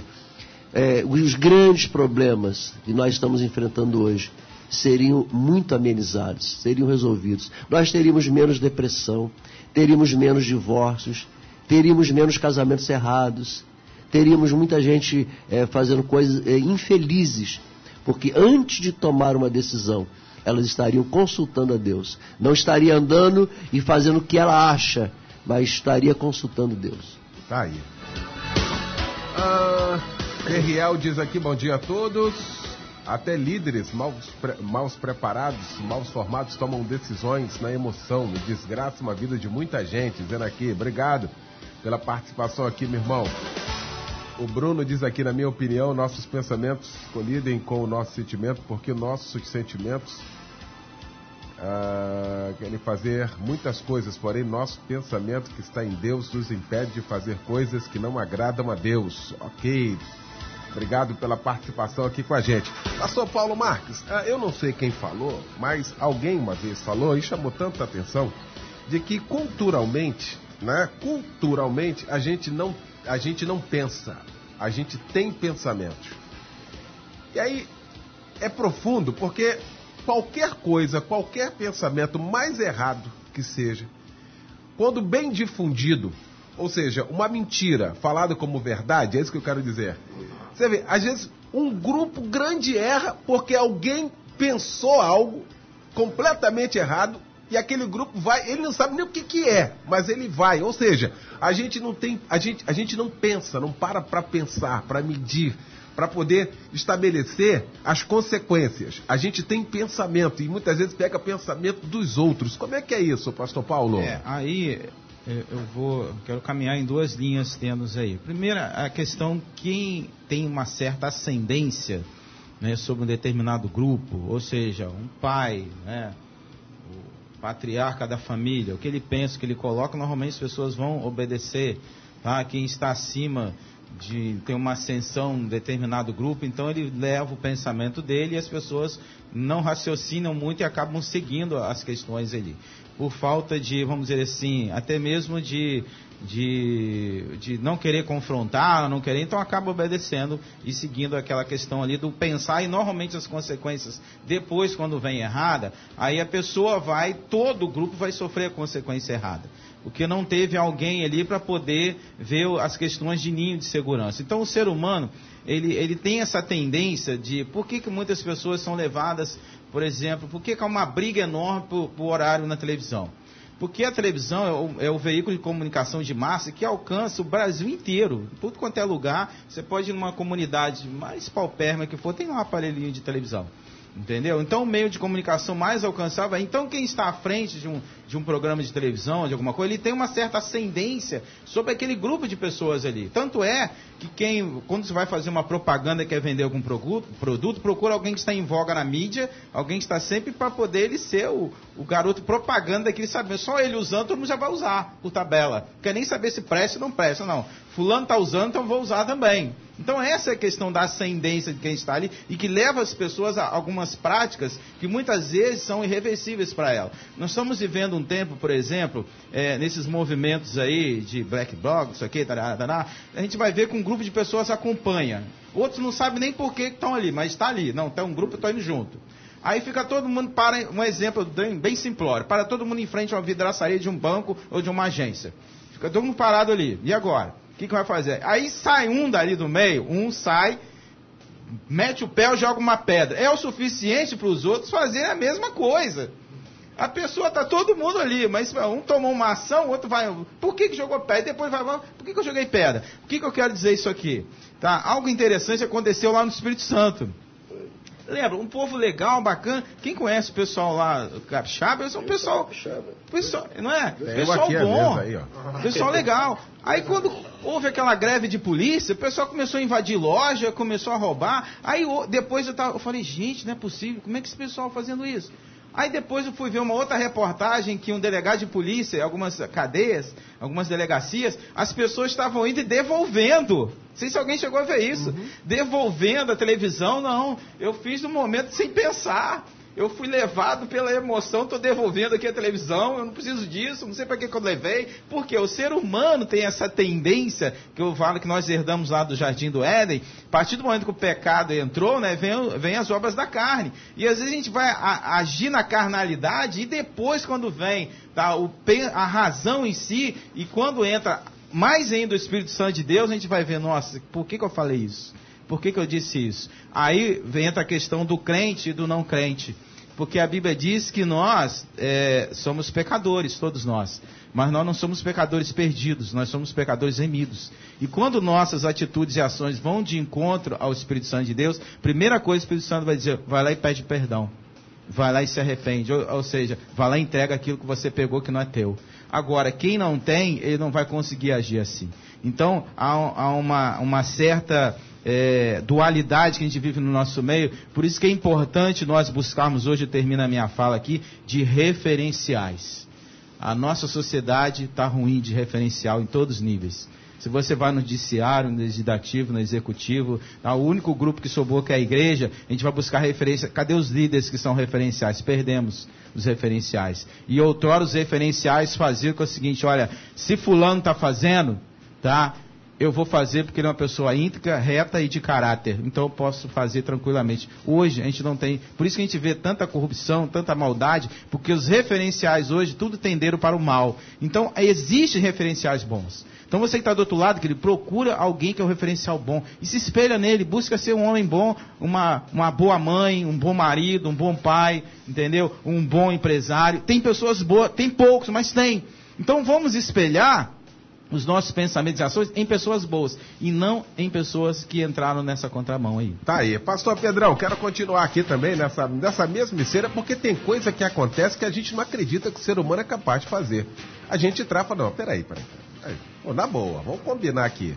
os grandes problemas que nós estamos enfrentando hoje seriam muito amenizados, seriam resolvidos. Nós teríamos menos depressão, teríamos menos divórcios, teríamos menos casamentos errados, teríamos muita gente fazendo coisas infelizes, porque antes de tomar uma decisão, elas estariam consultando a Deus. Não estaria andando e fazendo o que ela acha, mas estaria consultando Deus. Tá aí. Riel diz aqui, bom dia a todos. Até líderes mal preparados, mal formados, tomam decisões na emoção e desgraçam a vida de muita gente. Dizendo aqui, obrigado pela participação aqui, meu irmão. O Bruno diz aqui, na minha opinião, nossos pensamentos colidem com o nosso sentimento, porque nossos sentimentos querem fazer muitas coisas, porém nosso pensamento que está em Deus nos impede de fazer coisas que não agradam a Deus. Ok, obrigado pela participação aqui com a gente. Pastor Paulo Marques, eu não sei quem falou, mas alguém uma vez falou e chamou tanta atenção de que culturalmente, né, a gente não pensa, a gente tem pensamentos. E aí é profundo, porque qualquer coisa, qualquer pensamento mais errado que seja, quando bem difundido, ou seja, uma mentira falada como verdade, é isso que eu quero dizer. Você vê, às vezes um grupo grande erra porque alguém pensou algo completamente errado e aquele grupo vai, ele não sabe nem o que é, mas ele vai. Ou seja, a gente não pensa, não para pensar, para medir, para poder estabelecer as consequências. A gente tem pensamento e muitas vezes pega pensamento dos outros. Como é que é isso, pastor Paulo? Aí quero caminhar em duas linhas tênues aí. Primeira, a questão quem tem uma certa ascendência, né, sobre um determinado grupo, ou seja, um pai, né, o patriarca da família, o que ele pensa, o que ele coloca, normalmente as pessoas vão obedecer, tá? Quem está acima de ter uma ascensão em um determinado grupo, então ele leva o pensamento dele e as pessoas não raciocinam muito e acabam seguindo as questões ali, por falta de, vamos dizer assim, até mesmo de de não querer confrontar, não querer, então acaba obedecendo e seguindo aquela questão ali do pensar, e normalmente as consequências depois, quando vem errada, aí a pessoa todo o grupo vai sofrer a consequência errada, porque não teve alguém ali para poder ver as questões de ninho de segurança. Então o ser humano, ele tem essa tendência de, por que muitas pessoas são levadas, por exemplo, por que há uma briga enorme por horário na televisão? Porque a televisão é o veículo de comunicação de massa que alcança o Brasil inteiro. Tudo quanto é lugar, você pode ir numa comunidade mais paupérrima que for, tem um aparelhinho de televisão. Entendeu? Então o meio de comunicação mais alcançável. Então quem está à frente de um programa de televisão, de alguma coisa, ele tem uma certa ascendência sobre aquele grupo de pessoas ali. Tanto é que quando você vai fazer uma propaganda e quer vender algum produto, procura alguém que está em voga na mídia, alguém que está sempre para poder ele ser o garoto propaganda daquele saber. Só ele usando, todo mundo já vai usar por tabela. Não quer nem saber se presta ou não presta, não. Fulano está usando, então vou usar também. Então essa é a questão da ascendência de quem está ali e que leva as pessoas a algumas práticas que muitas vezes são irreversíveis para ela. Nós estamos vivendo um tempo, por exemplo, nesses movimentos aí de Black Bloc, isso aqui, a gente vai ver que um grupo de pessoas acompanha. Outros não sabem nem por que estão ali, mas está ali. Não, tem um grupo e estão indo junto. Aí fica todo mundo, para um exemplo bem simplório, para todo mundo em frente a uma vidraçaria de um banco ou de uma agência. Fica todo mundo parado ali. E agora? O que vai fazer? Aí sai um dali do meio, sai, mete o pé e joga uma pedra. É o suficiente para os outros fazerem a mesma coisa. A pessoa está todo mundo ali, mas um tomou uma ação, o outro vai... Por que jogou pedra? E depois vai... Por que eu joguei pedra? Por que eu quero dizer isso aqui? Tá? Algo interessante aconteceu lá no Espírito Santo. Lembra, um povo legal, bacana. Quem conhece o pessoal lá, capixaba, é um pessoal, não é? Pessoal bom, aí, pessoal legal. Aí quando houve aquela greve de polícia, o pessoal começou a invadir loja, começou a roubar. Aí depois eu falei, gente, não é possível, como é que esse pessoal fazendo isso? Aí depois eu fui ver uma outra reportagem que um delegado de polícia, algumas cadeias, algumas delegacias, as pessoas estavam indo e devolvendo. Não sei se alguém chegou a ver isso. Devolvendo a televisão, não. Eu fiz no momento sem pensar. Eu fui levado pela emoção, estou devolvendo aqui a televisão, eu não preciso disso, não sei para que eu levei. Porque o ser humano tem essa tendência, que eu falo que nós herdamos lá do Jardim do Éden, a partir do momento que o pecado entrou, né, vem as obras da carne. E às vezes a gente vai agir na carnalidade e depois quando vem a razão em si, e quando entra mais ainda o Espírito Santo de Deus, a gente vai ver, nossa, por que eu falei isso? Por que eu disse isso? Aí entra a questão do crente e do não crente. Porque a Bíblia diz que nós somos pecadores, todos nós. Mas nós não somos pecadores perdidos, nós somos pecadores remidos. E quando nossas atitudes e ações vão de encontro ao Espírito Santo de Deus, primeira coisa o Espírito Santo vai dizer, vai lá e pede perdão. Vai lá e se arrepende. Ou seja, vai lá e entrega aquilo que você pegou que não é teu. Agora, quem não tem, ele não vai conseguir agir assim. Então, há uma certa... dualidade que a gente vive no nosso meio, por isso que é importante nós buscarmos, hoje eu termino a minha fala aqui, de referenciais. A nossa sociedade está ruim de referencial em todos os níveis. Se você vai no judiciário, no legislativo, no executivo, o único grupo que sobrou que é a igreja, a gente vai buscar referência. Cadê os líderes que são referenciais? Perdemos os referenciais. E outrora os referenciais faziam com o seguinte, olha, se fulano está fazendo, tá? Eu vou fazer porque ele é uma pessoa íntegra, reta e de caráter. Então eu posso fazer tranquilamente. Hoje a gente não tem. Por isso que a gente vê tanta corrupção, tanta maldade, porque os referenciais hoje tudo tenderam para o mal. Então existem referenciais bons. Então você que está do outro lado, querido, procura alguém que é um referencial bom. E se espelha nele, busca ser um homem bom, uma boa mãe, um bom marido, um bom pai, entendeu? Um bom empresário. Tem pessoas boas, tem poucos, mas tem. Então vamos espelhar os nossos pensamentos e ações em pessoas boas e não em pessoas que entraram nessa contramão aí. Tá aí. Pastor Pedrão, quero continuar aqui também nessa mesma esteira, porque tem coisa que acontece que a gente não acredita que o ser humano é capaz de fazer. A gente trava, não, peraí. Pô, na boa, vamos combinar aqui.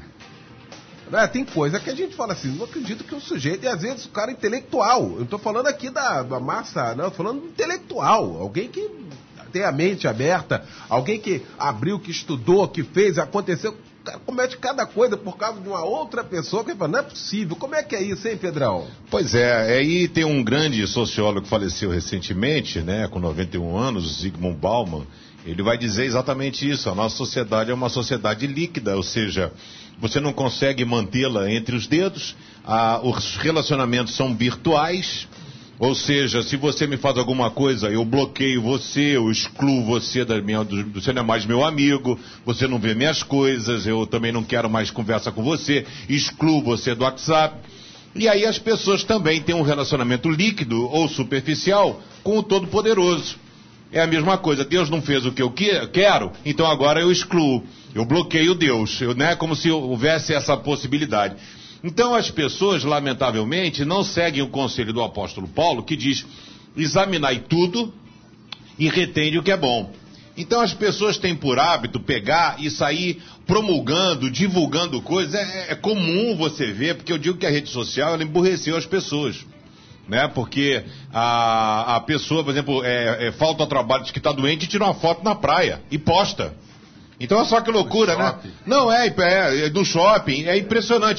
Tem coisa que a gente fala assim, não acredito que o sujeito, e às vezes o cara é intelectual, eu estou falando aqui da massa, não, eu estou falando intelectual, alguém que tem a mente aberta, alguém que abriu, que estudou, que fez, aconteceu, o cara comete cada coisa por causa de uma outra pessoa, que fala, não é possível, como é que é isso, hein, Pedrão? Pois é, aí tem um grande sociólogo que faleceu recentemente, né, com 91 anos, Zygmunt Bauman. Ele vai dizer exatamente isso. A nossa sociedade é uma sociedade líquida, ou seja, você não consegue mantê-la entre os dedos, os relacionamentos são virtuais, ou seja, se você me faz alguma coisa, eu bloqueio você, eu excluo você, você não é mais meu amigo, você não vê minhas coisas, eu também não quero mais conversa com você, excluo você do WhatsApp. E aí as pessoas também têm um relacionamento líquido ou superficial com o Todo-Poderoso. É a mesma coisa, Deus não fez o que eu quero, então agora eu excluo, eu bloqueio Deus, como se houvesse essa possibilidade. Então as pessoas, lamentavelmente, não seguem o conselho do apóstolo Paulo, que diz, examinai tudo e retende o que é bom. Então as pessoas têm por hábito pegar e sair promulgando, divulgando coisas. É comum você ver, porque eu digo que a rede social ela emburreceu as pessoas. Porque a pessoa, por exemplo, falta ao trabalho, diz que está doente e tira uma foto na praia e posta. Então olha só que loucura, né? Não, é do shopping, é impressionante,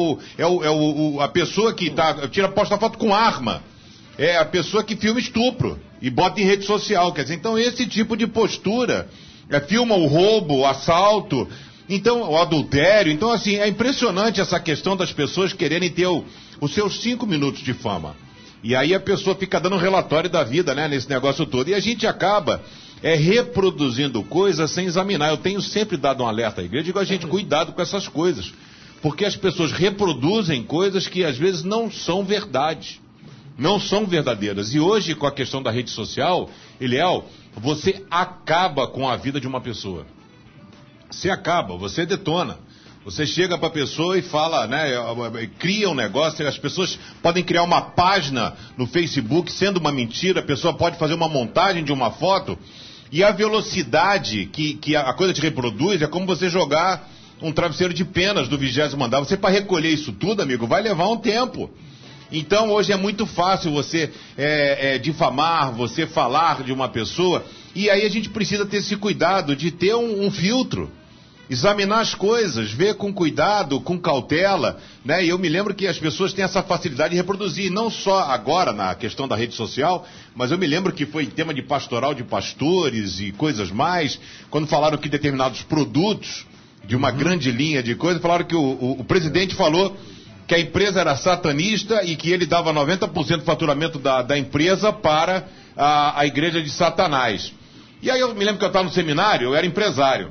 a pessoa que posta foto com arma, é a pessoa que filma estupro e bota em rede social, quer dizer, então esse tipo de postura, filma o roubo, o assalto, então o adultério, então assim, é impressionante essa questão das pessoas quererem ter os seus 5 minutos de fama. E aí a pessoa fica dando um relatório da vida, nesse negócio todo. E a gente acaba reproduzindo coisas sem examinar. Eu tenho sempre dado um alerta à igreja, digo a gente, cuidado com essas coisas. Porque as pessoas reproduzem coisas que às vezes não são verdade. Não são verdadeiras. E hoje, com a questão da rede social, Eliel, você acaba com a vida de uma pessoa. Você acaba, você detona. Você chega para a pessoa e fala, cria um negócio, as pessoas podem criar uma página no Facebook, sendo uma mentira, a pessoa pode fazer uma montagem de uma foto, e a velocidade que a coisa te reproduz é como você jogar um travesseiro de penas do 20º andar. Você, para recolher isso tudo, amigo, vai levar um tempo. Então, hoje é muito fácil você difamar, você falar de uma pessoa, e aí a gente precisa ter esse cuidado de ter um filtro. Examinar as coisas, ver com cuidado, com cautela, E eu me lembro que as pessoas têm essa facilidade de reproduzir, não só agora na questão da rede social, mas eu me lembro que foi tema de pastoral de pastores e coisas mais, quando falaram que determinados produtos de uma grande linha de coisas, falaram que o presidente falou que a empresa era satanista e que ele dava 90% do faturamento da empresa para a igreja de Satanás. E aí eu me lembro que eu estava no seminário, eu era empresário.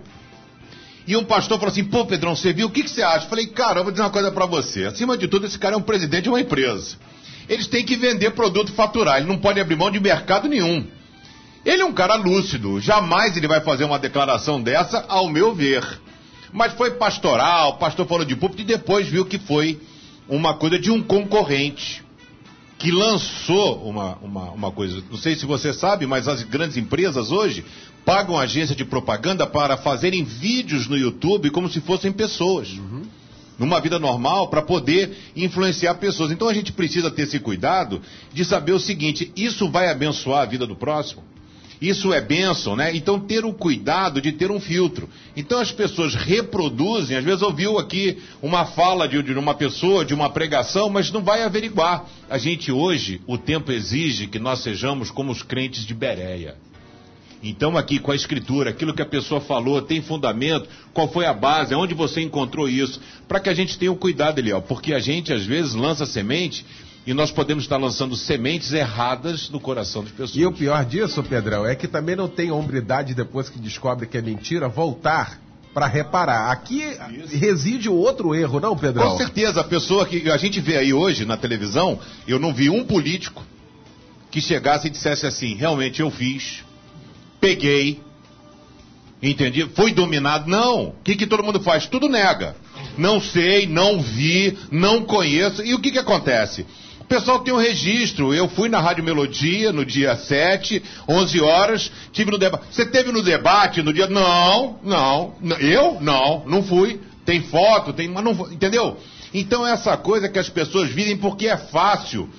E um pastor falou assim, pô, Pedrão, você viu? O que você acha? Eu falei, cara, eu vou dizer uma coisa pra você. Acima de tudo, esse cara é um presidente de uma empresa. Eles têm que vender produto e faturar. Ele não pode abrir mão de mercado nenhum. Ele é um cara lúcido. Jamais ele vai fazer uma declaração dessa, ao meu ver. Mas foi pastoral, o pastor falou de púlpito e depois viu que foi uma coisa de um concorrente que lançou uma coisa. Não sei se você sabe, mas as grandes empresas hoje pagam agência de propaganda para fazerem vídeos no YouTube como se fossem pessoas. Numa vida normal, para poder influenciar pessoas. Então a gente precisa ter esse cuidado de saber o seguinte, isso vai abençoar a vida do próximo? Isso é bênção, Então ter o cuidado de ter um filtro. Então as pessoas reproduzem, às vezes ouviu aqui uma fala de uma pessoa, de uma pregação, mas não vai averiguar. A gente hoje, o tempo exige que nós sejamos como os crentes de Bereia. Então aqui com a escritura, aquilo que a pessoa falou, tem fundamento, qual foi a base, onde você encontrou isso, para que a gente tenha o cuidado, Eliel, porque a gente às vezes lança semente e nós podemos estar lançando sementes erradas no coração das pessoas. E o pior disso, Pedrão, é que também não tem hombridade depois que descobre que é mentira, voltar para reparar. Aqui reside outro erro, não, Pedrão? Com certeza, a pessoa que a gente vê aí hoje na televisão, eu não vi um político que chegasse e dissesse assim, realmente eu fiz, peguei, entendi, foi dominado. Não, o que todo mundo faz? Tudo nega. Não sei, não vi, não conheço. E o que acontece? O pessoal tem um registro. Eu fui na Rádio Melodia no dia 7, 11 horas, tive no debate. Você teve no debate no dia... Não. Eu? Não fui. Tem foto, mas não... Entendeu? Então essa coisa que as pessoas vivem porque é fácil.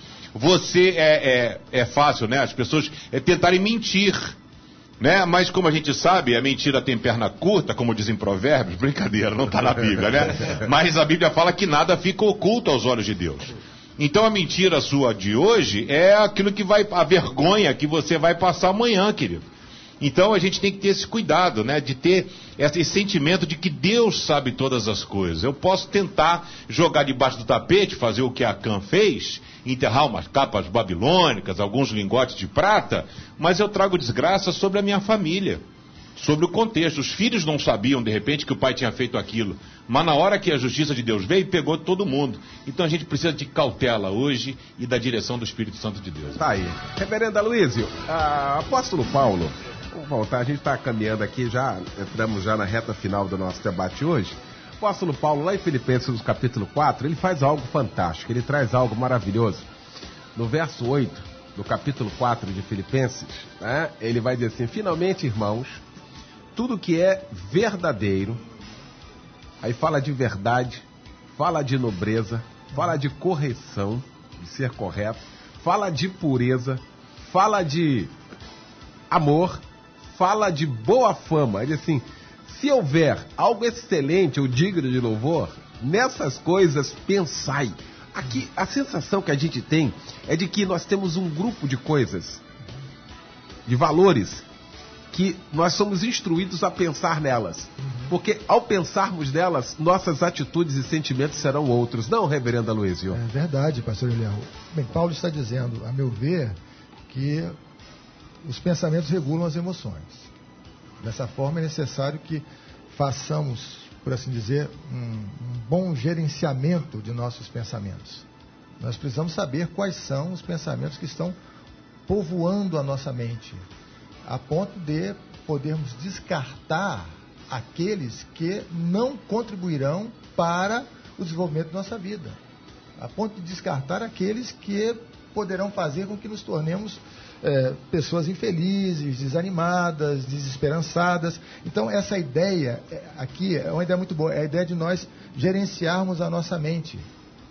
É fácil, As pessoas tentarem mentir. Mas como a gente sabe, a mentira tem perna curta, como dizem provérbios, brincadeira, não está na Bíblia, Mas a Bíblia fala que nada fica oculto aos olhos de Deus. Então a mentira sua de hoje é aquilo que a vergonha que você vai passar amanhã, querido. Então a gente tem que ter esse cuidado, né, de ter esse sentimento de que Deus sabe todas as coisas. Eu posso tentar jogar debaixo do tapete, fazer o que Acã fez, enterrar umas capas babilônicas, alguns lingotes de prata, mas eu trago desgraça sobre a minha família, sobre o contexto. Os filhos não sabiam, de repente, que o pai tinha feito aquilo, mas na hora que a justiça de Deus veio, pegou todo mundo. Então a gente precisa de cautela hoje e da direção do Espírito Santo de Deus. Tá aí. Reverendo Aloysio, apóstolo Paulo, vamos voltar, a gente está caminhando aqui, entramos já na reta final do nosso debate hoje. O apóstolo Paulo, lá em Filipenses, no capítulo 4, ele faz algo fantástico, ele traz algo maravilhoso. No verso 8, do capítulo 4 de Filipenses, né, ele vai dizer assim: finalmente, irmãos, tudo que é verdadeiro, aí fala de verdade, fala de nobreza, fala de correção, de ser correto, fala de pureza, fala de amor, fala de boa fama. Ele diz assim: se houver algo excelente ou digno de louvor, nessas coisas pensai. Aqui, a sensação que a gente tem é de que nós temos um grupo de coisas, de valores, que nós somos instruídos a pensar nelas. Porque ao pensarmos nelas, nossas atitudes e sentimentos serão outros. Não, reverendo Aloysio? É verdade, pastor Eliel. Bem, Paulo está dizendo, a meu ver, que os pensamentos regulam as emoções. Dessa forma, é necessário que façamos, por assim dizer, um bom gerenciamento de nossos pensamentos. Nós precisamos saber quais são os pensamentos que estão povoando a nossa mente, a ponto de podermos descartar aqueles que não contribuirão para o desenvolvimento da nossa vida, a ponto de descartar aqueles que poderão fazer com que nos tornemos pessoas infelizes, desanimadas, desesperançadas. Então essa ideia aqui é uma ideia muito boa, é a ideia de nós gerenciarmos a nossa mente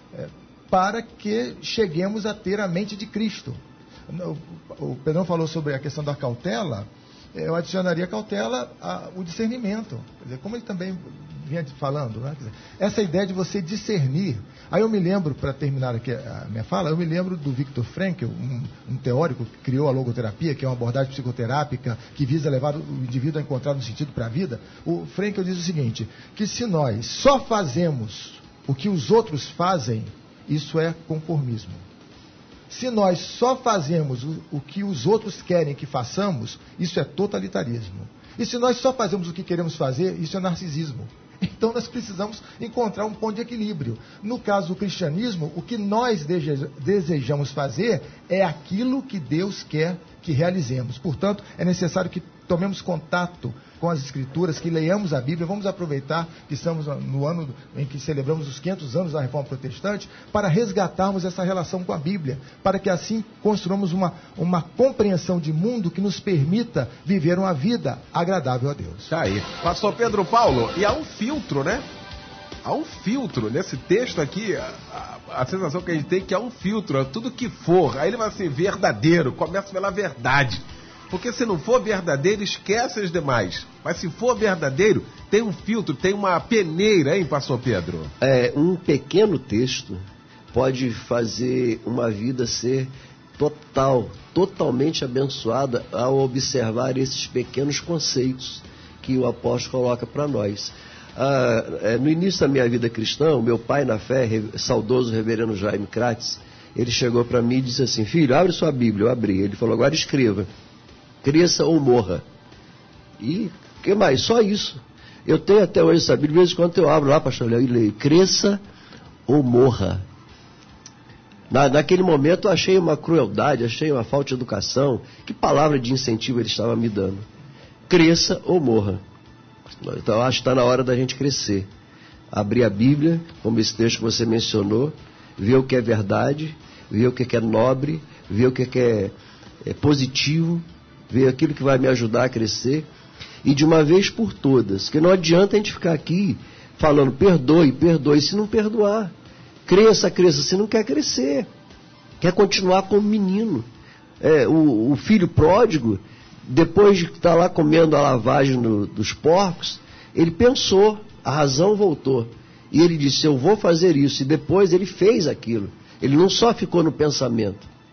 para que cheguemos a ter a mente de Cristo. O Pedrão falou sobre a questão da cautela, eu adicionaria a cautela o discernimento. Quer dizer, como ele também vinha falando, né? Quer dizer, essa ideia de você discernir. Aí eu me lembro, para terminar aqui a minha fala, eu me lembro do Viktor Frankl, um teórico que criou a logoterapia, que é uma abordagem psicoterápica que visa levar o indivíduo a encontrar um sentido para a vida. O Frankl diz o seguinte, que se nós só fazemos o que os outros fazem, isso é conformismo. Se nós só fazemos o que os outros querem que façamos, isso é totalitarismo. E se nós só fazemos o que queremos fazer, isso é narcisismo. Então nós precisamos encontrar um ponto de equilíbrio. No caso do cristianismo, o que nós desejamos fazer é aquilo que Deus quer que realizemos. Portanto, é necessário que tomemos contato com as Escrituras, que leiamos a Bíblia. Vamos aproveitar que estamos no ano em que celebramos os 500 anos da Reforma Protestante, para resgatarmos essa relação com a Bíblia, para que assim construamos uma compreensão de mundo que nos permita viver uma vida agradável a Deus. Tá aí. Pastor Pedro Paulo, e há um filtro, né? Há um filtro nesse texto aqui, a sensação que a gente tem é que há um filtro, tudo que for. Aí ele vai assim, verdadeiro, começa pela verdade. Porque se não for verdadeiro, esquece os demais. Mas se for verdadeiro, tem um filtro, tem uma peneira, hein, pastor Pedro? Um pequeno texto pode fazer uma vida ser totalmente abençoada ao observar esses pequenos conceitos que o apóstolo coloca para nós. No início da minha vida cristã, o meu pai na fé, saudoso reverendo Jaime Kratz, ele chegou para mim e disse assim: filho, abre sua Bíblia. Eu abri. Ele falou: agora escreva, cresça ou morra. E o que mais? Só isso. Eu tenho até hoje essa Bíblia, de vez em quando eu abro lá, pastor Léo, e leio: cresça ou morra. Naquele momento eu achei uma crueldade, achei uma falta de educação. Que palavra de incentivo ele estava me dando? Cresça ou morra. Então eu acho que está na hora da gente crescer. Abrir a Bíblia, como esse texto que você mencionou, ver o que é verdade, ver o que é nobre, ver o que é positivo, ver aquilo que vai me ajudar a crescer, e de uma vez por todas, porque não adianta a gente ficar aqui falando perdoe, se não perdoar. Cresça, se não quer crescer, quer continuar como menino. O filho pródigo, depois de estar lá comendo a lavagem dos porcos, ele pensou, a razão voltou, e ele disse: eu vou fazer isso, e depois ele fez aquilo. Ele não só ficou no pensamento,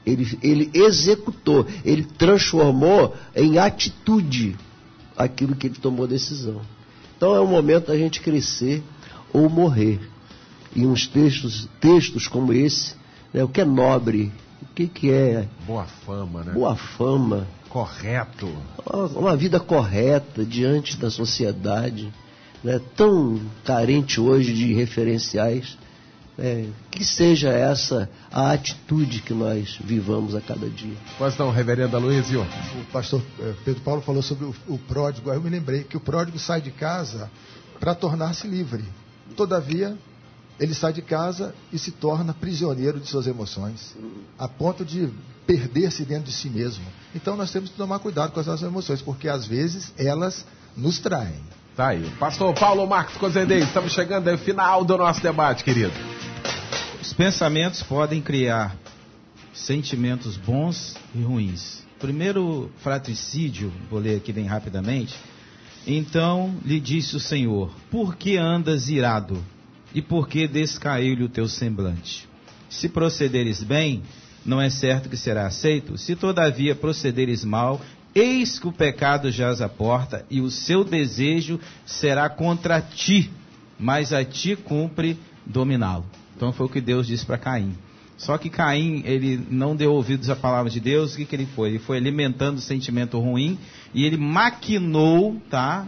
Ele executou, ele transformou em atitude aquilo que ele tomou decisão. Então é o momento da gente crescer ou morrer. E uns textos como esse, né, o que é nobre, o que é... Boa fama, né? Boa fama. Correto. Uma vida correta diante da sociedade, né, tão carente hoje de referenciais. Que seja essa a atitude que nós vivamos a cada dia. Pois não, reverendo Aloysio. O pastor Pedro Paulo falou sobre o pródigo. Aí eu me lembrei que o pródigo sai de casa para tornar-se livre. Todavia, ele sai de casa e se torna prisioneiro de suas emoções, a ponto de perder-se dentro de si mesmo. Então nós temos que tomar cuidado com as nossas emoções, porque às vezes elas nos traem. Tá aí. Pastor Paulo Marcos Cozendei, estamos chegando ao final do nosso debate, querido. Os pensamentos podem criar sentimentos bons e ruins. Primeiro fratricídio, vou ler aqui bem rapidamente. Então lhe disse o Senhor: por que andas irado? E por que descaiu-lhe o teu semblante? Se procederes bem, não é certo que será aceito? Se todavia procederes mal, eis que o pecado jaz à porta, e o seu desejo será contra ti, mas a ti cumpre dominá-lo. Então foi o que Deus disse para Caim. Só que Caim, ele não deu ouvidos à palavra de Deus. O que ele foi? Ele foi alimentando o sentimento ruim, e ele maquinou, tá?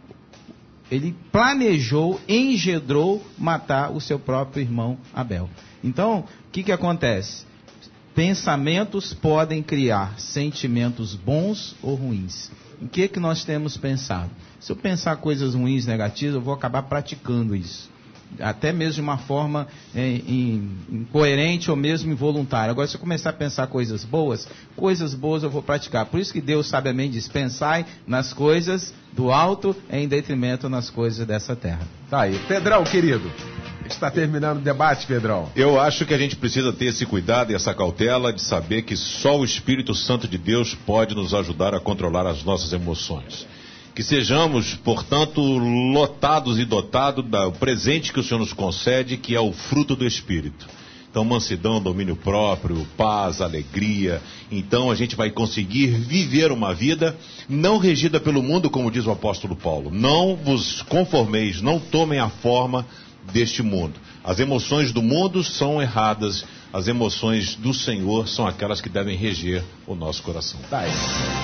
Ele planejou, engendrou matar o seu próprio irmão Abel. Então, o que acontece? Pensamentos podem criar sentimentos bons ou ruins. O que nós temos pensado? Se eu pensar coisas ruins, negativas, eu vou acabar praticando isso. Até mesmo de uma forma incoerente ou mesmo involuntária. Agora, se eu começar a pensar coisas boas eu vou praticar. Por isso que Deus sabiamente diz: pensai nas coisas do alto em detrimento nas coisas dessa terra. Tá aí. Pedrão, querido, está terminando o debate, Pedrão. Eu acho que a gente precisa ter esse cuidado e essa cautela de saber que só o Espírito Santo de Deus pode nos ajudar a controlar as nossas emoções. Que sejamos, portanto, lotados e dotados do presente que o Senhor nos concede, que é o fruto do Espírito. Então, mansidão, domínio próprio, paz, alegria. Então, a gente vai conseguir viver uma vida não regida pelo mundo, como diz o apóstolo Paulo. Não vos conformeis, não tomem a forma deste mundo. As emoções do mundo são erradas. As emoções do Senhor são aquelas que devem reger o nosso coração. Tá aí.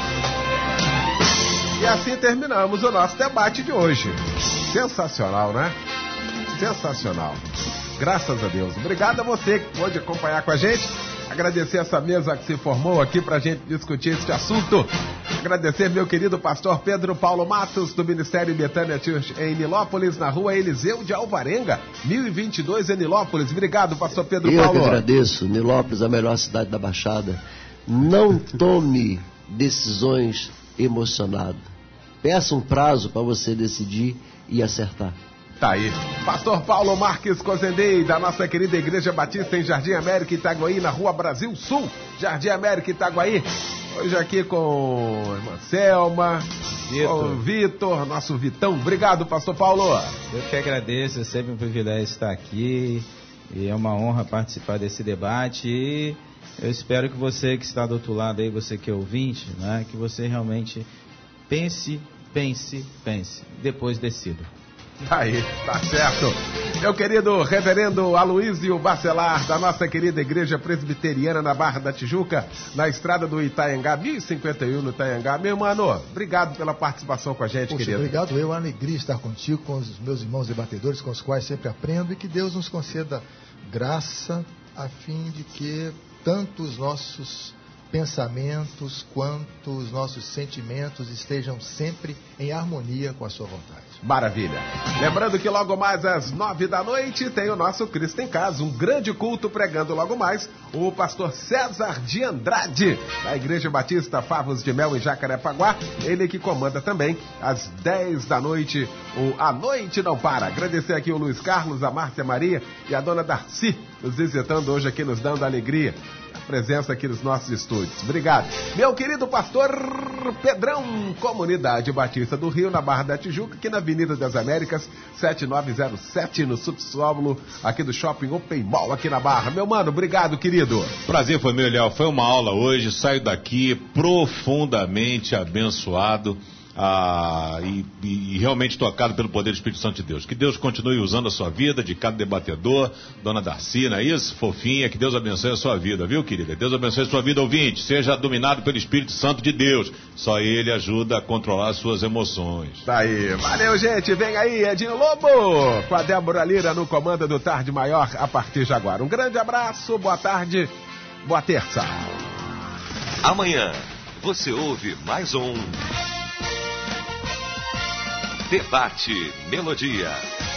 E assim terminamos o nosso debate de hoje. Sensacional, né? Sensacional. Graças a Deus. Obrigado a você que pôde acompanhar com a gente. Agradecer essa mesa que se formou aqui para a gente discutir este assunto. Agradecer meu querido pastor Pedro Paulo Matos, do Ministério Betânia Church em Nilópolis, na rua Eliseu de Alvarenga, 1022 em Nilópolis. Obrigado, pastor Pedro Paulo. Eu que agradeço. Nilópolis, a melhor cidade da Baixada. Não tome decisões emocionadas. Peça um prazo para você decidir e acertar. Tá aí. Pastor Paulo Marques Cozendei, da nossa querida Igreja Batista em Jardim América, Itaguaí, na rua Brasil Sul, Jardim América, Itaguaí. Hoje aqui com a irmã Selma, com o Vitor, nosso Vitão. Obrigado, pastor Paulo. Eu que agradeço, é sempre um privilégio estar aqui. E é uma honra participar desse debate. E eu espero que você que está do outro lado aí, você que é ouvinte, né, que você realmente pense, depois decida. Aí, tá certo. Meu querido reverendo Aloysio Bacelar, da nossa querida Igreja Presbiteriana na Barra da Tijuca, na estrada do Itaiangá, 1051 no Itaiangá. Meu mano, obrigado pela participação com a gente, querido. Obrigado, eu, a alegria estar contigo, com os meus irmãos debatedores, com os quais sempre aprendo, e que Deus nos conceda graça, a fim de que tanto os nossos pensamentos quanto os nossos sentimentos estejam sempre em harmonia com a sua vontade. Maravilha. Lembrando que logo mais às 21h tem o nosso Cristo em Casa, um grande culto pregando logo mais o pastor César de Andrade, da Igreja Batista Favos de Mel em Jacarepaguá, ele que comanda também às 10h o A Noite Não Para. Agradecer aqui o Luiz Carlos, a Márcia Maria e a dona Darcy nos visitando hoje aqui, nos dando alegria. A presença aqui nos nossos estúdios. Obrigado. Meu querido pastor Pedrão, Comunidade Batista do Rio, na Barra da Tijuca, aqui na Avenida das Américas, 7907, no subsolo aqui do Shopping Open Mall, aqui na Barra. Meu mano, obrigado, querido. Prazer foi meu, Léo. Foi uma aula hoje. Saio daqui profundamente abençoado. E realmente tocado pelo poder do Espírito Santo de Deus. Que Deus continue usando a sua vida, de cada debatedor, Dona Darcy, não é isso? Fofinha, que Deus abençoe a sua vida, viu, querida? Deus abençoe a sua vida, ouvinte. Seja dominado pelo Espírito Santo de Deus. Só Ele ajuda a controlar as suas emoções. Tá aí. Valeu, gente. Vem aí, Edinho Lobo, com a Débora Lira no comando do Tarde Maior, a partir de agora. Um grande abraço, boa tarde, boa terça. Amanhã, você ouve mais um Debate Melodia.